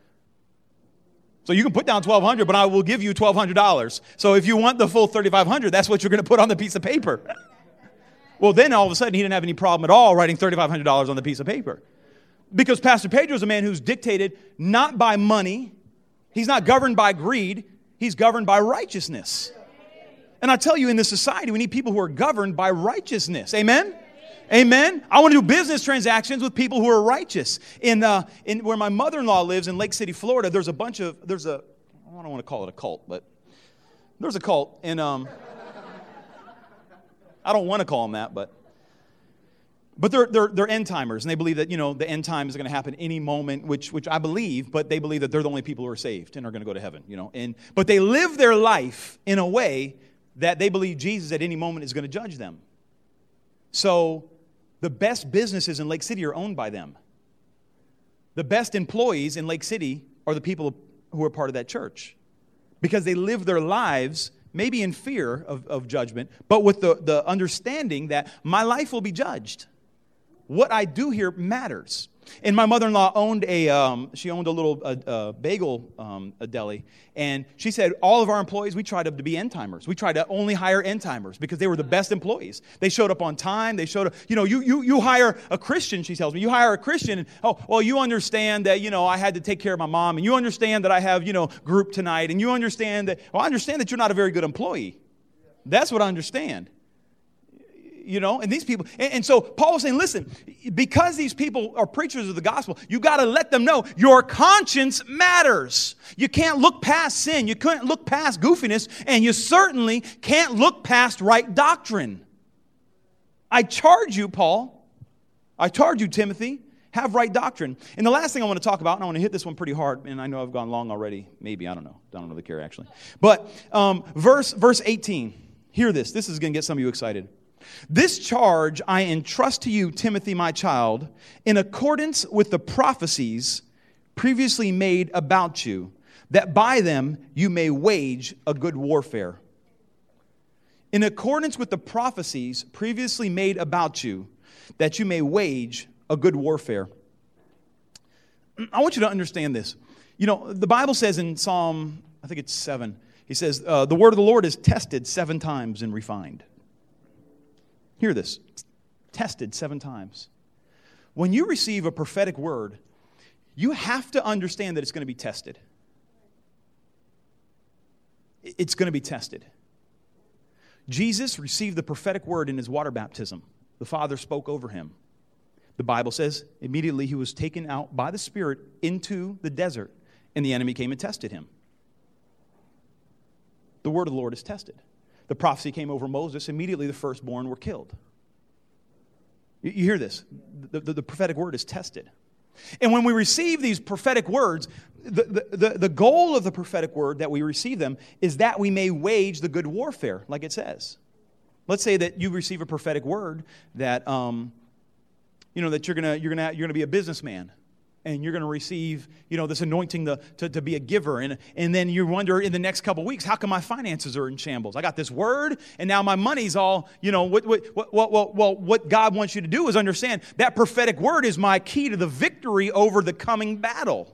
So you can put down $1,200, but I will give you $1,200. So if you want the full $3,500, that's what you're going to put on the piece of paper. Well, then all of a sudden he didn't have any problem at all writing $3,500 on the piece of paper. Because Pastor Pedro is a man who's dictated not by money. He's not governed by greed. He's governed by righteousness. And I tell you, in this society, we need people who are governed by righteousness. Amen? Amen? I want to do business transactions with people who are righteous. In where my mother-in-law lives in Lake City, Florida, I don't want to call it a cult, but there's a cult. And I don't want to call them that, but they're end timers, and they believe that the end time is going to happen any moment, which I believe, but they believe that they're the only people who are saved and are going to go to heaven. But they live their life in a way that they believe Jesus at any moment is going to judge them. So the best businesses in Lake City are owned by them. The best employees in Lake City are the people who are part of that church, because they live their lives maybe in fear of judgment, but with the understanding that my life will be judged. What I do here matters. And my mother-in-law owned she owned a little bagel deli. And she said, all of our employees, we tried to be end-timers. We tried to only hire end-timers because they were the best employees. They showed up on time. They showed up, you hire a Christian, she tells me. You hire a Christian, and, you understand that, I had to take care of my mom. And you understand that I have, group tonight. And you understand that, I understand that you're not a very good employee. That's what I understand. And these people, and so Paul was saying, listen, because these people are preachers of the gospel, you got to let them know your conscience matters. You can't look past sin. You can't look past goofiness, and you certainly can't look past right doctrine. I charge you, Paul. I charge you, Timothy. Have right doctrine. And the last thing I want to talk about, and I want to hit this one pretty hard, and I know I've gone long already. Maybe, I don't know. I don't really care, actually. But verse 18. Hear this. This is going to get some of you excited. This charge I entrust to you, Timothy, my child, in accordance with the prophecies previously made about you, that by them you may wage a good warfare. In accordance with the prophecies previously made about you, that you may wage a good warfare. I want you to understand this. The Bible says in Psalm, I think it's 7, he says, the word of the Lord is tested 7 times and refined. Hear this. Tested 7 times. When you receive a prophetic word, you have to understand that it's going to be tested. It's going to be tested. Jesus received the prophetic word in his water baptism. The Father spoke over him. The Bible says immediately he was taken out by the Spirit into the desert, and the enemy came and tested him. The word of the Lord is tested. The prophecy came over Moses. Immediately the firstborn were killed. You hear this. The prophetic word is tested. And when we receive these prophetic words, the goal of the prophetic word that we receive them is that we may wage the good warfare, like it says. Let's say that you receive a prophetic word that that you're gonna be a businessman, and you're gonna receive this anointing to be a giver, and then you wonder in the next couple weeks, how come my finances are in shambles? I got this word, and now my money's all what God wants you to do is understand that prophetic word is my key to the victory over the coming battle.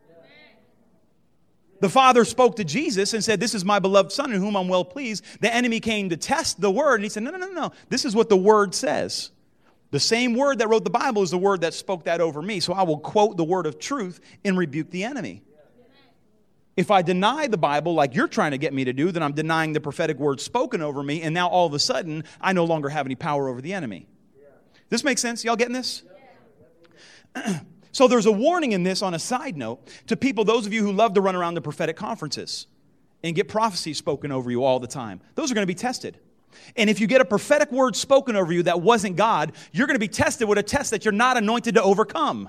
The Father spoke to Jesus and said, "This is my beloved Son in whom I'm well pleased." The enemy came to test the word, and he said, No. This is what the word says. The same word that wrote the Bible is the word that spoke that over me. So I will quote the word of truth and rebuke the enemy. If I deny the Bible like you're trying to get me to do, then I'm denying the prophetic word spoken over me, and now all of a sudden, I no longer have any power over the enemy. This makes sense? Y'all getting this? So there's a warning in this on a side note to people, those of you who love to run around to prophetic conferences and get prophecies spoken over you all the time. Those are going to be tested. And if you get a prophetic word spoken over you that wasn't God, you're going to be tested with a test that you're not anointed to overcome.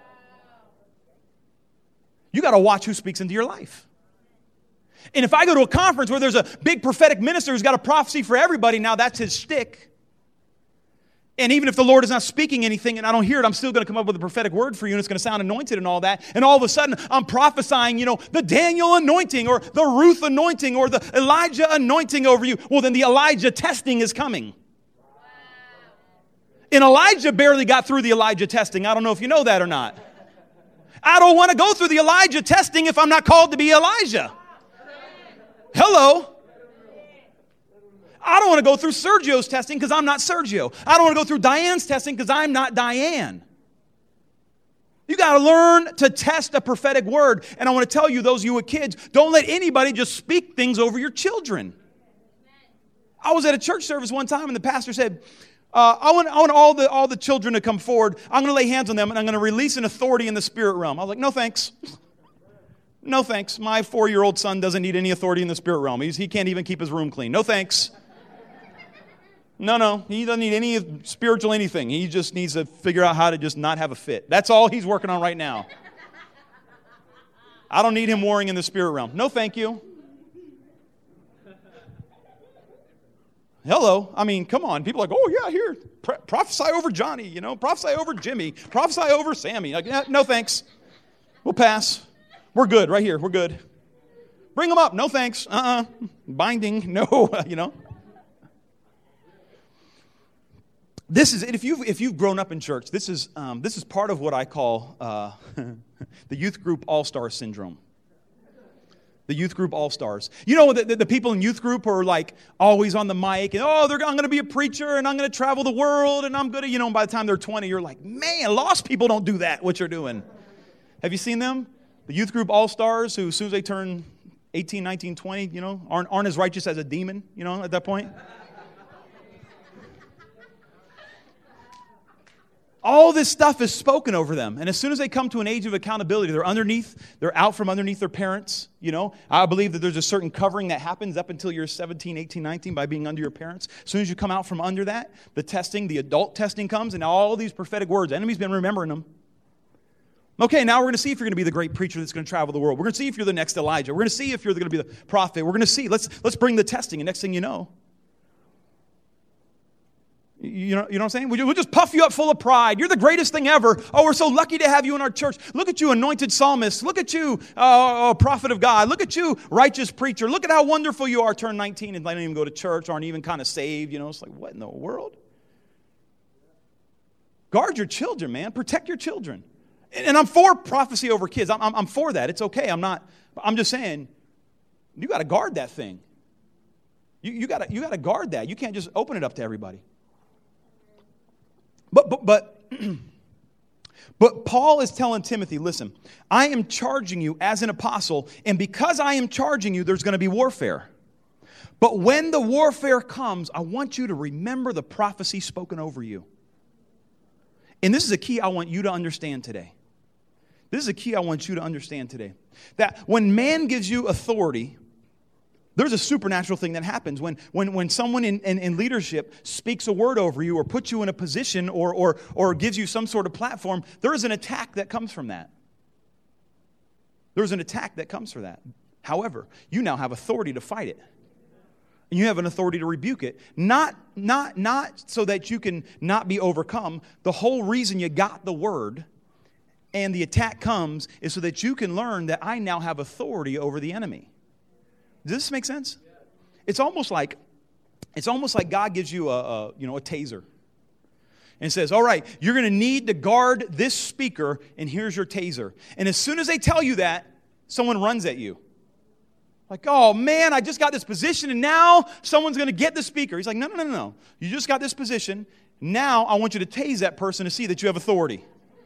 You got to watch who speaks into your life. And if I go to a conference where there's a big prophetic minister who's got a prophecy for everybody, now that's his shtick. And even if the Lord is not speaking anything and I don't hear it, I'm still going to come up with a prophetic word for you, and it's going to sound anointed and all that. And all of a sudden, I'm prophesying, the Daniel anointing or the Ruth anointing or the Elijah anointing over you. Well, then the Elijah testing is coming. And Elijah barely got through the Elijah testing. I don't know if you know that or not. I don't want to go through the Elijah testing if I'm not called to be Elijah. Hello. I don't want to go through Sergio's testing because I'm not Sergio. I don't want to go through Diane's testing because I'm not Diane. You got to learn to test a prophetic word. And I want to tell you, those of you with kids, don't let anybody just speak things over your children. I was at a church service one time and the pastor said, I want all the children to come forward. I'm going to lay hands on them and I'm going to release an authority in the spirit realm. I was like, no thanks. No thanks. My 4-year-old son doesn't need any authority in the spirit realm. He can't even keep his room clean. No thanks. No, he doesn't need any spiritual anything. He just needs to figure out how to just not have a fit. That's all he's working on right now. I don't need him warring in the spirit realm. No, thank you. Hello. I mean, come on. People are like, oh, yeah, here. Prophesy over Johnny, prophesy over Jimmy, prophesy over Sammy. Like, yeah, no, thanks. We'll pass. We're good right here. We're good. Bring them up. No, thanks. Binding. No, This is, if you've grown up in church, this is part of what I call the youth group all-star syndrome. The youth group all-stars. The people in youth group are like always on the mic and I'm going to be a preacher and I'm going to travel the world and I'm going to, by the time they're 20, you're like, man, lost people don't do that, what you're doing. Have you seen them? The youth group all-stars who as soon as they turn 18, 19, 20, aren't as righteous as a demon, at that point. All this stuff is spoken over them. And as soon as they come to an age of accountability, they're out from underneath their parents. I believe that there's a certain covering that happens up until you're 17, 18, 19 by being under your parents. As soon as you come out from under that, the adult testing comes, and all these prophetic words, the enemy's been remembering them. Okay, now we're going to see if you're going to be the great preacher that's going to travel the world. We're going to see if you're the next Elijah. We're going to see if you're going to be the prophet. We're going to see. Let's bring the testing, and next thing you know, you know what I'm saying? We'll just puff you up full of pride. You're the greatest thing ever. Oh, we're so lucky to have you in our church. Look at you, anointed psalmist. Look at you, prophet of God. Look at you, righteous preacher. Look at how wonderful you are. Turn 19 and they don't even go to church, aren't even kind of saved. It's like, what in the world? Guard your children, man. Protect your children. And I'm for prophecy over kids. I'm for that. It's okay. I'm just saying, you got to guard that thing. You got to guard that. You can't just open it up to everybody. But Paul is telling Timothy, listen, I am charging you as an apostle, and because I am charging you, there's going to be warfare. But when the warfare comes, I want you to remember the prophecy spoken over you. And this is a key I want you to understand today. This is a key I want you to understand today. That when man gives you authority, there's a supernatural thing that happens. When someone in leadership speaks a word over you or puts you in a position or gives you some sort of platform, there is an attack that comes from that. There's an attack that comes for that. However, you now have authority to fight it. And you have an authority to rebuke it. Not so that you can not be overcome. The whole reason you got the word and the attack comes is so that you can learn that I now have authority over the enemy. Does this make sense? It's almost like God gives you a taser. And says, all right, you're going to need to guard this speaker, and here's your taser. And as soon as they tell you that, someone runs at you. Like, oh man, I just got this position, and now someone's going to get the speaker. He's like, no. You just got this position. Now I want you to tase that person to see that you have authority.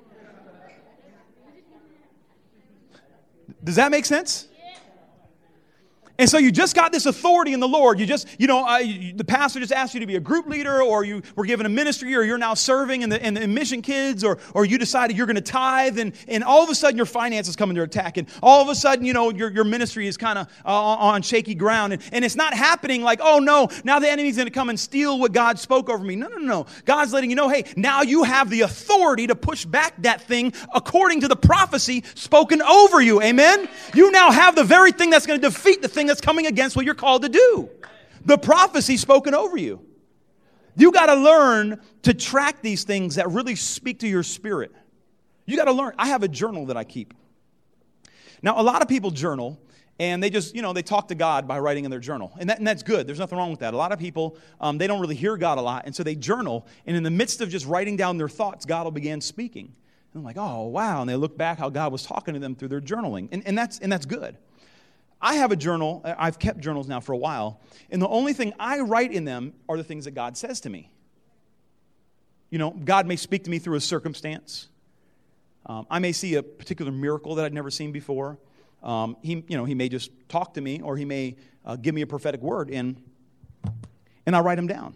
Does that make sense? And so you just got this authority in the Lord. The pastor just asked you to be a group leader, or you were given a ministry, or you're now serving in the mission kids, or you decided you're going to tithe, and all of a sudden your finances come under attack, and all of a sudden, your ministry is kind of on shaky ground, and it's not happening like, oh no, now the enemy's going to come and steal what God spoke over me. No. God's letting you know, hey, now you have the authority to push back that thing according to the prophecy spoken over you. Amen? You now have the very thing that's going to defeat the thing that's coming against what you're called to do. The prophecy spoken over you. You got to learn to track these things that really speak to your spirit. You got to learn. I have a journal that I keep. Now, a lot of people journal, and they just, they talk to God by writing in their journal. And that's good. There's nothing wrong with that. A lot of people, they don't really hear God a lot, and so they journal, and in the midst of just writing down their thoughts, God will begin speaking. And I'm like, oh, wow. And they look back how God was talking to them through their journaling. And that's good. I have a journal. I've kept journals now for a while. And the only thing I write in them are the things that God says to me. God may speak to me through a circumstance. I may see a particular miracle that I'd never seen before. He may just talk to me, or he may give me a prophetic word, and I write them down.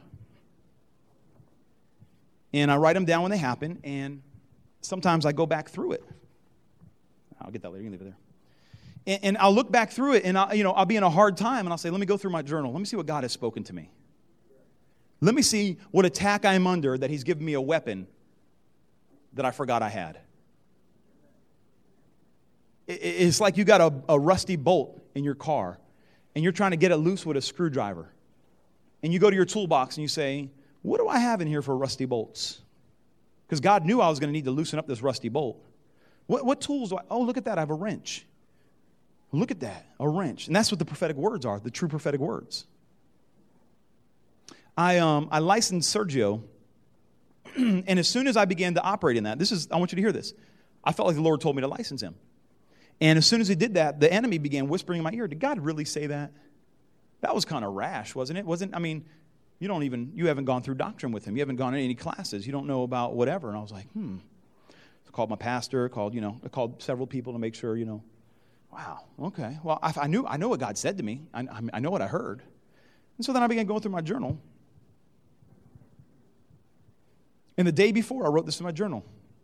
And I write them down when they happen, and sometimes I go back through it. I'll get that later. You can leave it there. And I'll look back through it, and I'll be in a hard time, and I'll say, let me go through my journal. Let me see what God has spoken to me. Let me see what attack I'm under, that he's given me a weapon that I forgot I had. It's like you got a rusty bolt in your car, and you're trying to get it loose with a screwdriver. And you go to your toolbox, and you say, what do I have in here for rusty bolts? Because God knew I was going to need to loosen up this rusty bolt. What tools do I... Oh, look at that. I have a wrench. Look at that, a wrench. And that's what the prophetic words are, the true prophetic words. I licensed Sergio, and as soon as I began to operate in that, I want you to hear this. I felt like the Lord told me to license him. And as soon as he did that, the enemy began whispering in my ear, did God really say that? That was kind of rash, wasn't it? You haven't gone through doctrine with him. You haven't gone to any classes. You don't know about whatever. And I was like, I called my pastor, I called several people to make sure, Wow, okay. Well, I know what God said to me. I know what I heard. And so then I began going through my journal. And the day before, I wrote this in my journal.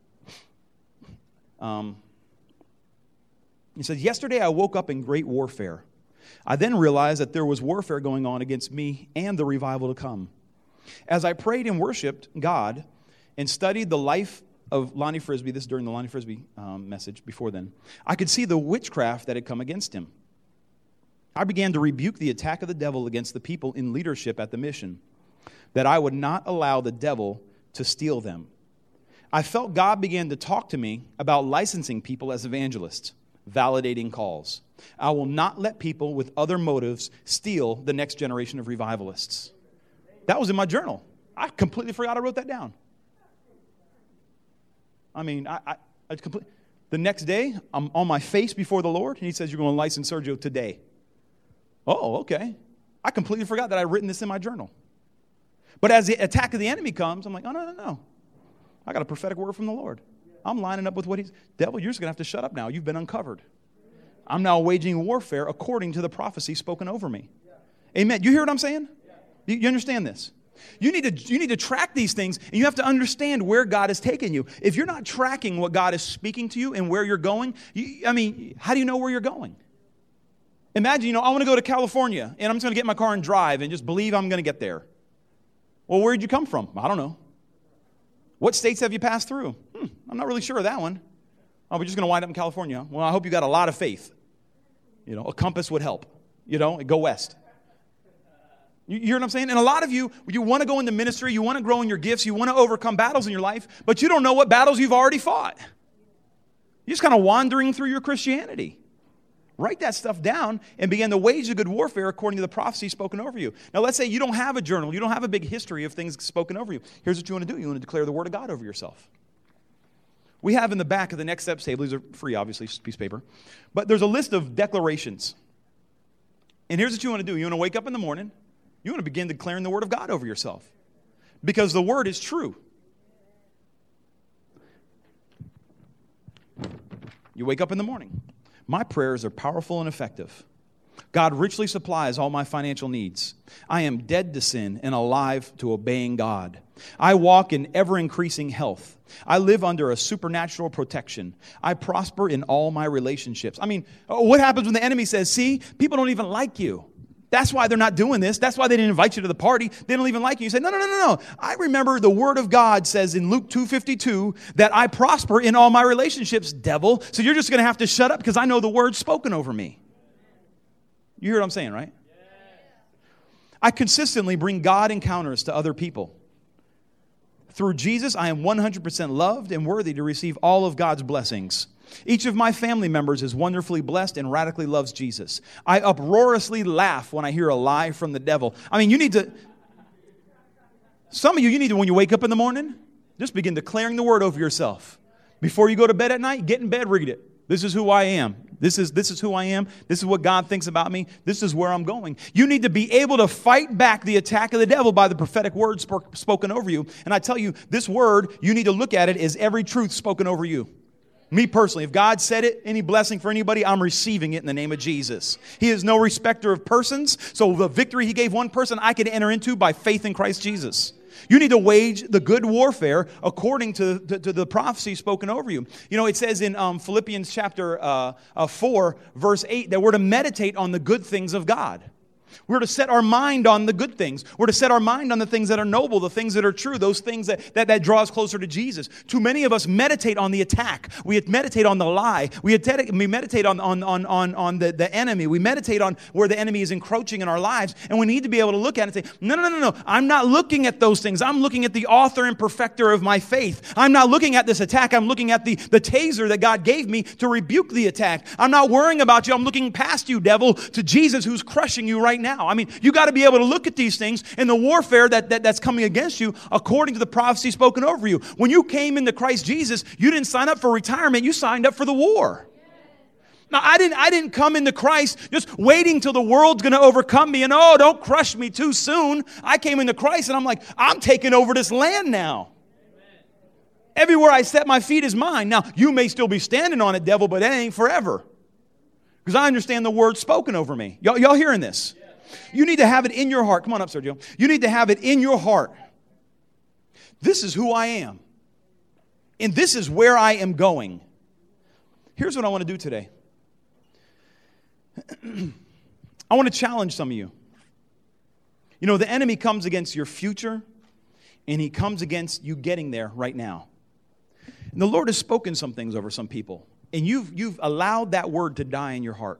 He said, yesterday I woke up in great warfare. I then realized that there was warfare going on against me and the revival to come. As I prayed and worshiped God and studied the life of Lonnie Frisbee, this is during the Lonnie Frisbee message before then, I could see the witchcraft that had come against him. I began to rebuke the attack of the devil against the people in leadership at the mission, that I would not allow the devil to steal them. I felt God began to talk to me about licensing people as evangelists, validating calls. I will not let people with other motives steal the next generation of revivalists. That was in my journal. I completely forgot I wrote that down. The next day, I'm on my face before the Lord, and he says, you're going to license Sergio today. Oh, okay. I completely forgot that I'd written this in my journal. But as the attack of the enemy comes, I'm like, oh, no. I got a prophetic word from the Lord. I'm lining up with what devil, you're just going to have to shut up now. You've been uncovered. I'm now waging warfare according to the prophecy spoken over me. Amen. You hear what I'm saying? You understand this? You need to track these things, and you have to understand where God has taken you. If you're not tracking what God is speaking to you and where you're going, how do you know where you're going? Imagine, I want to go to California, and I'm just going to get in my car and drive and just believe I'm going to get there. Well, where did you come from? I don't know. What states have you passed through? I'm not really sure of that one. Oh, we're just going to wind up in California. Well, I hope you got a lot of faith. You know, a compass would help. You know, go west. You hear what I'm saying? And a lot of you want to go into ministry, you want to grow in your gifts, you want to overcome battles in your life, but you don't know what battles you've already fought. You're just kind of wandering through your Christianity. Write that stuff down and begin to wage a good warfare according to the prophecy spoken over you. Now, let's say you don't have a journal. You don't have a big history of things spoken over you. Here's what you want to do. You want to declare the word of God over yourself. We have in the back of the Next Steps table, these are free, obviously, just a piece of paper, but there's a list of declarations. And here's what you want to do. You want to wake up in the morning. You want to begin declaring the word of God over yourself. Because the word is true. You wake up in the morning. My prayers are powerful and effective. God richly supplies all my financial needs. I am dead to sin and alive to obeying God. I walk in ever-increasing health. I live under a supernatural protection. I prosper in all my relationships. I mean, what happens when the enemy says, see, people don't even like you? That's why they're not doing this. That's why they didn't invite you to the party. They don't even like you. You say, no. I remember the word of God says in Luke 2:52 that I prosper in all my relationships, devil. So you're just going to have to shut up because I know the word spoken over me. You hear what I'm saying, right? I consistently bring God encounters to other people. Through Jesus, I am 100% loved and worthy to receive all of God's blessings. Each of my family members is wonderfully blessed and radically loves Jesus. I uproariously laugh when I hear a lie from the devil. I mean, some of you need to, when you wake up in the morning, just begin declaring the word over yourself. Before you go to bed at night, get in bed, read it. This is who I am. This is who I am. This is what God thinks about me. This is where I'm going. You need to be able to fight back the attack of the devil by the prophetic word spoken over you. And I tell you, this word, you need to look at it as every truth spoken over you. Me personally, if God said it, any blessing for anybody, I'm receiving it in the name of Jesus. He is no respecter of persons. So the victory he gave one person, I can enter into by faith in Christ Jesus. You need to wage the good warfare according to the prophecy spoken over you. You know, it says in Philippians chapter 4, verse 8, that we're to meditate on the good things of God. We're to set our mind on the good things. We're to set our mind on the things that are noble, the things that are true, those things that draw us closer to Jesus. Too many of us meditate on the attack. We meditate on the lie. We meditate on the enemy. We meditate on where the enemy is encroaching in our lives. And we need to be able to look at it and say, no. I'm not looking at those things. I'm looking at the author and perfecter of my faith. I'm not looking at this attack. I'm looking at the taser that God gave me to rebuke the attack. I'm not worrying about you. I'm looking past you, devil, to Jesus who's crushing you right now. I mean, you got to be able to look at these things in the warfare that's coming against you according to the prophecy spoken over you. When you came into Christ Jesus, you didn't sign up for retirement. You signed up for the war. Now, I didn't come into Christ just waiting till the world's going to overcome me and, oh, don't crush me too soon. I came into Christ and I'm like, I'm taking over this land now. Everywhere I set my feet is mine. Now, you may still be standing on it, devil, but it ain't forever. Because I understand the word spoken over me. Y'all hearing this? You need to have it in your heart. Come on up, Sergio. You need to have it in your heart. This is who I am. And this is where I am going. Here's what I want to do today. I want to challenge some of you. You know, the enemy comes against your future, and he comes against you getting there right now. And the Lord has spoken some things over some people, and you've allowed that word to die in your heart.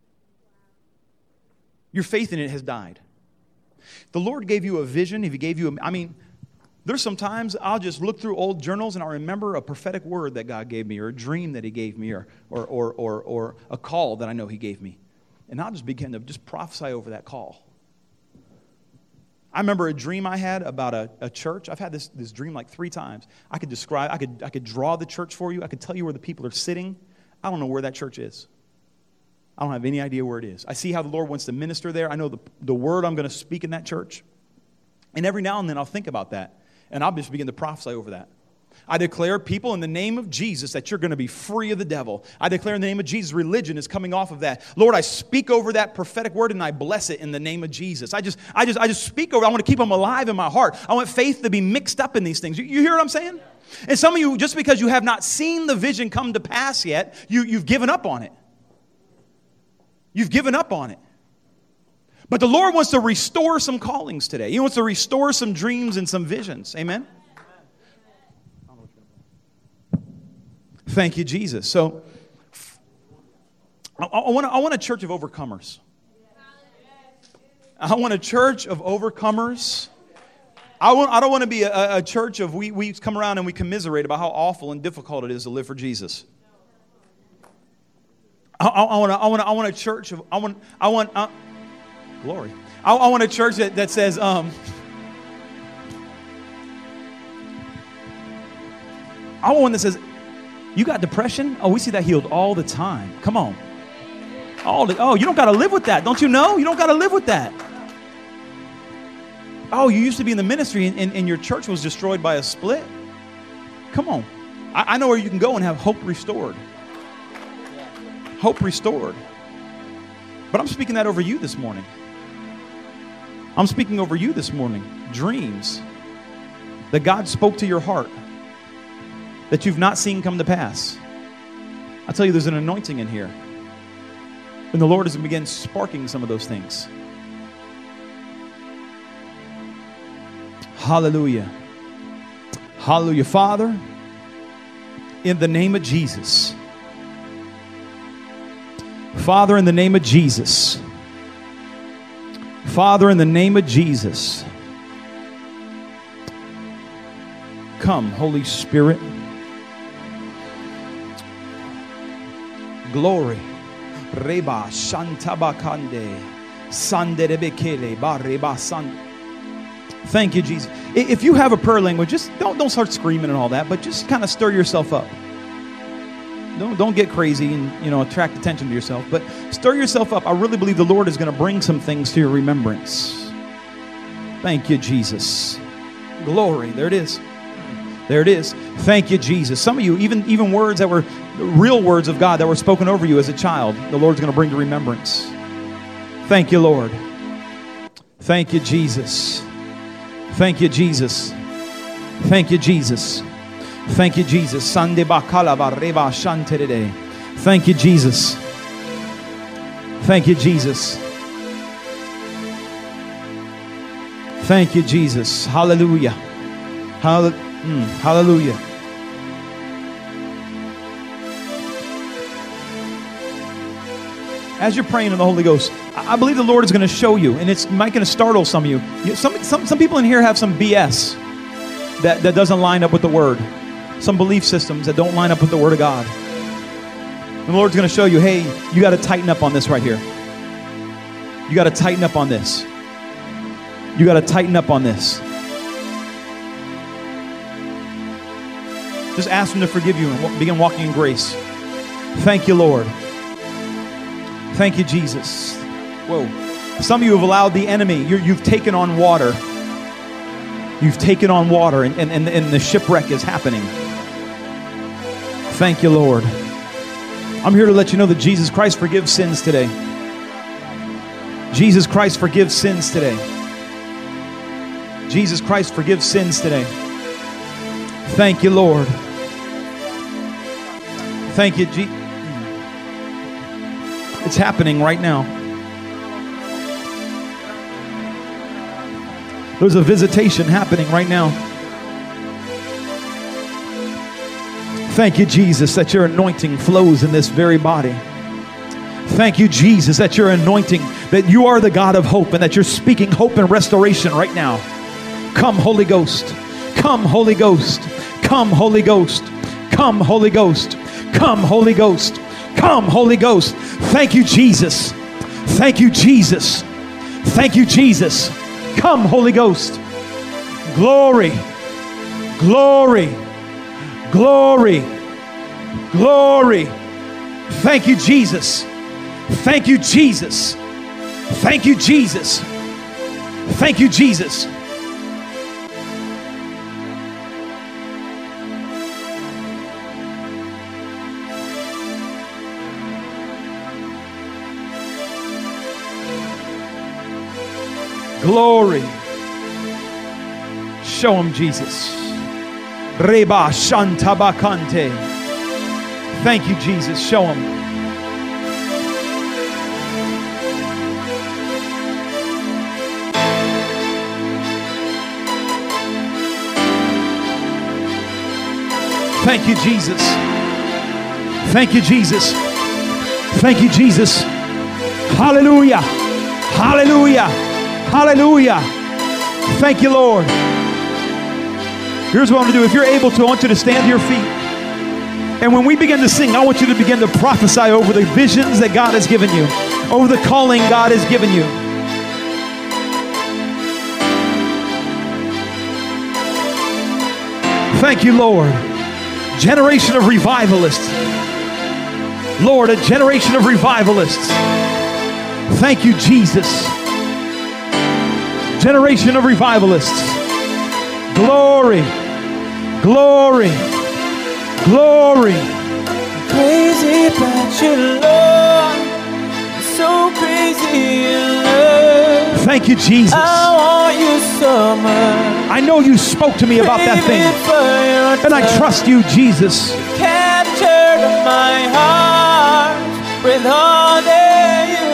Your faith in it has died. The Lord gave you a vision. If He gave you there's sometimes I'll just look through old journals and I'll remember a prophetic word that God gave me, or a dream that He gave me, or a call that I know He gave me. And I'll just begin to just prophesy over that call. I remember a dream I had about a church. I've had this dream like 3 times. I could describe, I could draw the church for you. I could tell you where the people are sitting. I don't know where that church is. I don't have any idea where it is. I see how the Lord wants to minister there. I know the word I'm going to speak in that church. And every now and then I'll think about that. And I'll just begin to prophesy over that. I declare, people, in the name of Jesus, that you're going to be free of the devil. I declare in the name of Jesus, religion is coming off of that. Lord, I speak over that prophetic word and I bless it in the name of Jesus. I just speak over it. I want to keep them alive in my heart. I want faith to be mixed up in these things. You hear what I'm saying? And some of you, just because you have not seen the vision come to pass yet, you've given up on it. You've given up on it. But the Lord wants to restore some callings today. He wants to restore some dreams and some visions. Amen? Thank you, Jesus. So I want a church of overcomers. I want a church of overcomers. I don't want to be a church of we come around and we commiserate about how awful and difficult it is to live for Jesus. I want a church of glory. I want a church that says I want one that says, you got depression? Oh, we see that healed all the time. Come on. You don't got to live with that. Don't you know? You don't got to live with that. Oh, you used to be in the ministry and your church was destroyed by a split? Come on. I know where you can go and have hope restored. Hope restored. But I'm speaking that over you this morning. I'm speaking over you this morning. Dreams that God spoke to your heart that you've not seen come to pass. I tell you, there's an anointing in here. And the Lord has begun sparking some of those things. Hallelujah. Hallelujah. Father, in the name of Jesus. Father, in the name of Jesus. Father, in the name of Jesus. Come, Holy Spirit. Glory. Reba shantabakande sanderebekele bareba san. Thank you, Jesus. If you have a prayer language, just don't start screaming and all that, but just kind of stir yourself up. Don't get crazy and attract attention to yourself, but stir yourself up. I really believe the Lord is going to bring some things to your remembrance. Thank you, Jesus. Glory. There it is. There it is. Thank you, Jesus. Some of you, even words that were real words of God that were spoken over you as a child, the Lord's going to bring to remembrance. Thank you, Lord. Thank you, Jesus. Thank you, Jesus. Thank you, Jesus. Thank you, Jesus. Sande bakala bareba shanterede. Thank you, Jesus. Thank you, Jesus. Thank you, Jesus. Hallelujah. Hallelujah. As you're praying in the Holy Ghost, I believe the Lord is going to show you, and it's might going to startle some of you. Some people in here have some BS that doesn't line up with the Word. Some belief systems that don't line up with the Word of God. And the Lord's going to show you, hey, you got to tighten up on this right here. You got to tighten up on this. You got to tighten up on this. Just ask Him to forgive you and begin walking in grace. Thank you, Lord. Thank you, Jesus. Whoa. Some of you have allowed the enemy. You've taken on water. You've taken on water, and the shipwreck is happening. Thank you, Lord. I'm here to let you know that Jesus Christ forgives sins today. Jesus Christ forgives sins today. Jesus Christ forgives sins today. Thank you, Lord. Thank you, Jesus. It's happening right now. There's a visitation happening right now. Thank you, Jesus, that your anointing flows in this very body. Thank you, Jesus, that your anointing, that you are the God of hope and that you're speaking hope and restoration right now. Come, Holy Ghost. Come, Holy Ghost. Come, Holy Ghost. Come, Holy Ghost. Come, Holy Ghost. Come, Holy Ghost. Thank you, Jesus. Thank you, Jesus. Thank you, Jesus. Come, Holy Ghost. Glory. Glory. Glory. Glory. Thank you, Jesus. Thank you, Jesus. Thank you, Jesus. Thank you, Jesus. Glory. Show him, Jesus. Reba shantabakante. Thank you, Jesus. Show him. Thank you, Jesus. Thank you, Jesus. Thank you, Jesus. Hallelujah. Hallelujah. Hallelujah. Thank you, Lord. Here's what I'm going to do. If you're able to, I want you to stand to your feet. And when we begin to sing, I want you to begin to prophesy over the visions that God has given you, over the calling God has given you. Thank you, Lord. Generation of revivalists. Lord, a generation of revivalists. Thank you, Jesus. Generation of revivalists. Glory. Glory. Glory. Crazy about your love. So crazy in love. Thank you, Jesus. I want you so much. I know you spoke to me about that thing. And I trust you, Jesus. Captured my heart with all that you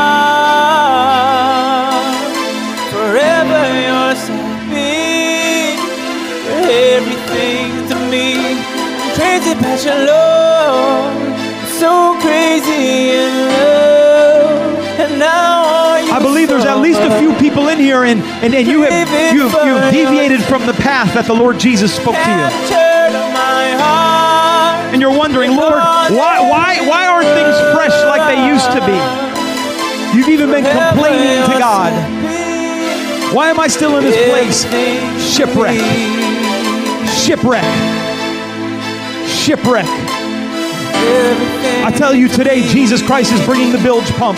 are. Forever you're something. You're everything to me. I'm crazy about your love. So crazy in love. And now I believe there's at least a few people in here, and you've deviated from the path that the Lord Jesus spoke to you. And you're wondering, Lord, why aren't things fresh like they used to be? You've even been complaining to God. Why am I still in this place? Shipwreck. Shipwreck. Shipwreck. I tell you today, Jesus Christ is bringing the bilge pump.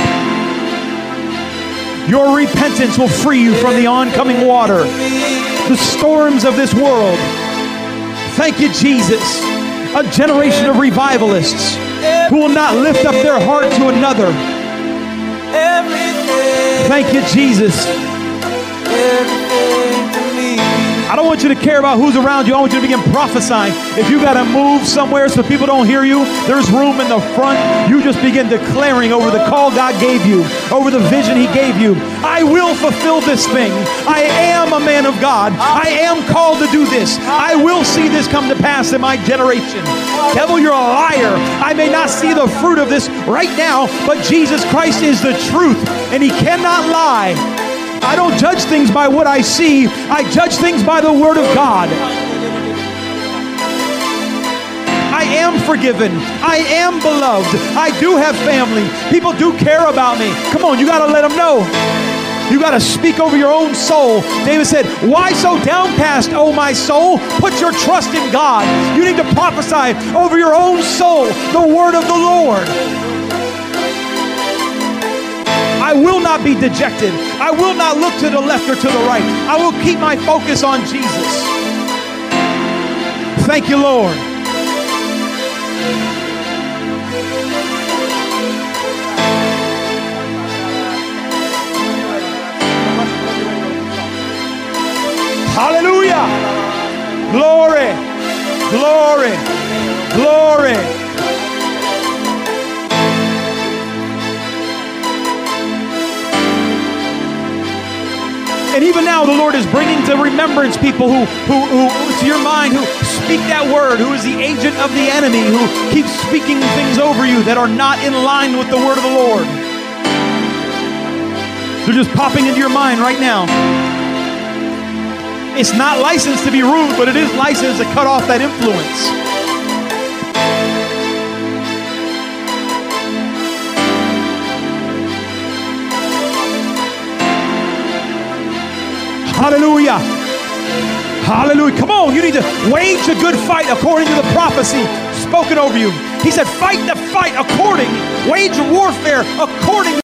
Your repentance will free you from the oncoming water, the storms of this world. Thank you, Jesus. A generation of revivalists who will not lift up their heart to another. Thank you, Jesus. I don't want you to care about who's around you. I want you to begin prophesying. If you got to move somewhere so people don't hear you, there's room in the front. You just begin declaring over the call God gave you, over the vision He gave you. I will fulfill this thing. I am a man of God. I am called to do this. I will see this come to pass in my generation. Devil, you're a liar. I may not see the fruit of this right now, but Jesus Christ is the truth, and He cannot lie. I don't judge things by what I see. I judge things by the Word of God. I am forgiven. I am beloved. I do have family. People do care about me. Come on, you got to let them know. You got to speak over your own soul. David said, why so downcast, O my soul? Put your trust in God. You need to prophesy over your own soul the word of the Lord. I will not be dejected. I will not look to the left or to the right. I will keep my focus on Jesus. Thank you, Lord. Hallelujah. Glory. Glory. Glory. And even now, the Lord is bringing to remembrance people who to your mind, who speak that word, who is the agent of the enemy, who keeps speaking things over you that are not in line with the word of the Lord. They're just popping into your mind right now. It's not licensed to be rude, but it is licensed to cut off that influence. Hallelujah. Hallelujah. Come on, you need to wage a good fight according to the prophecy spoken over you. He said, fight the fight according, wage warfare according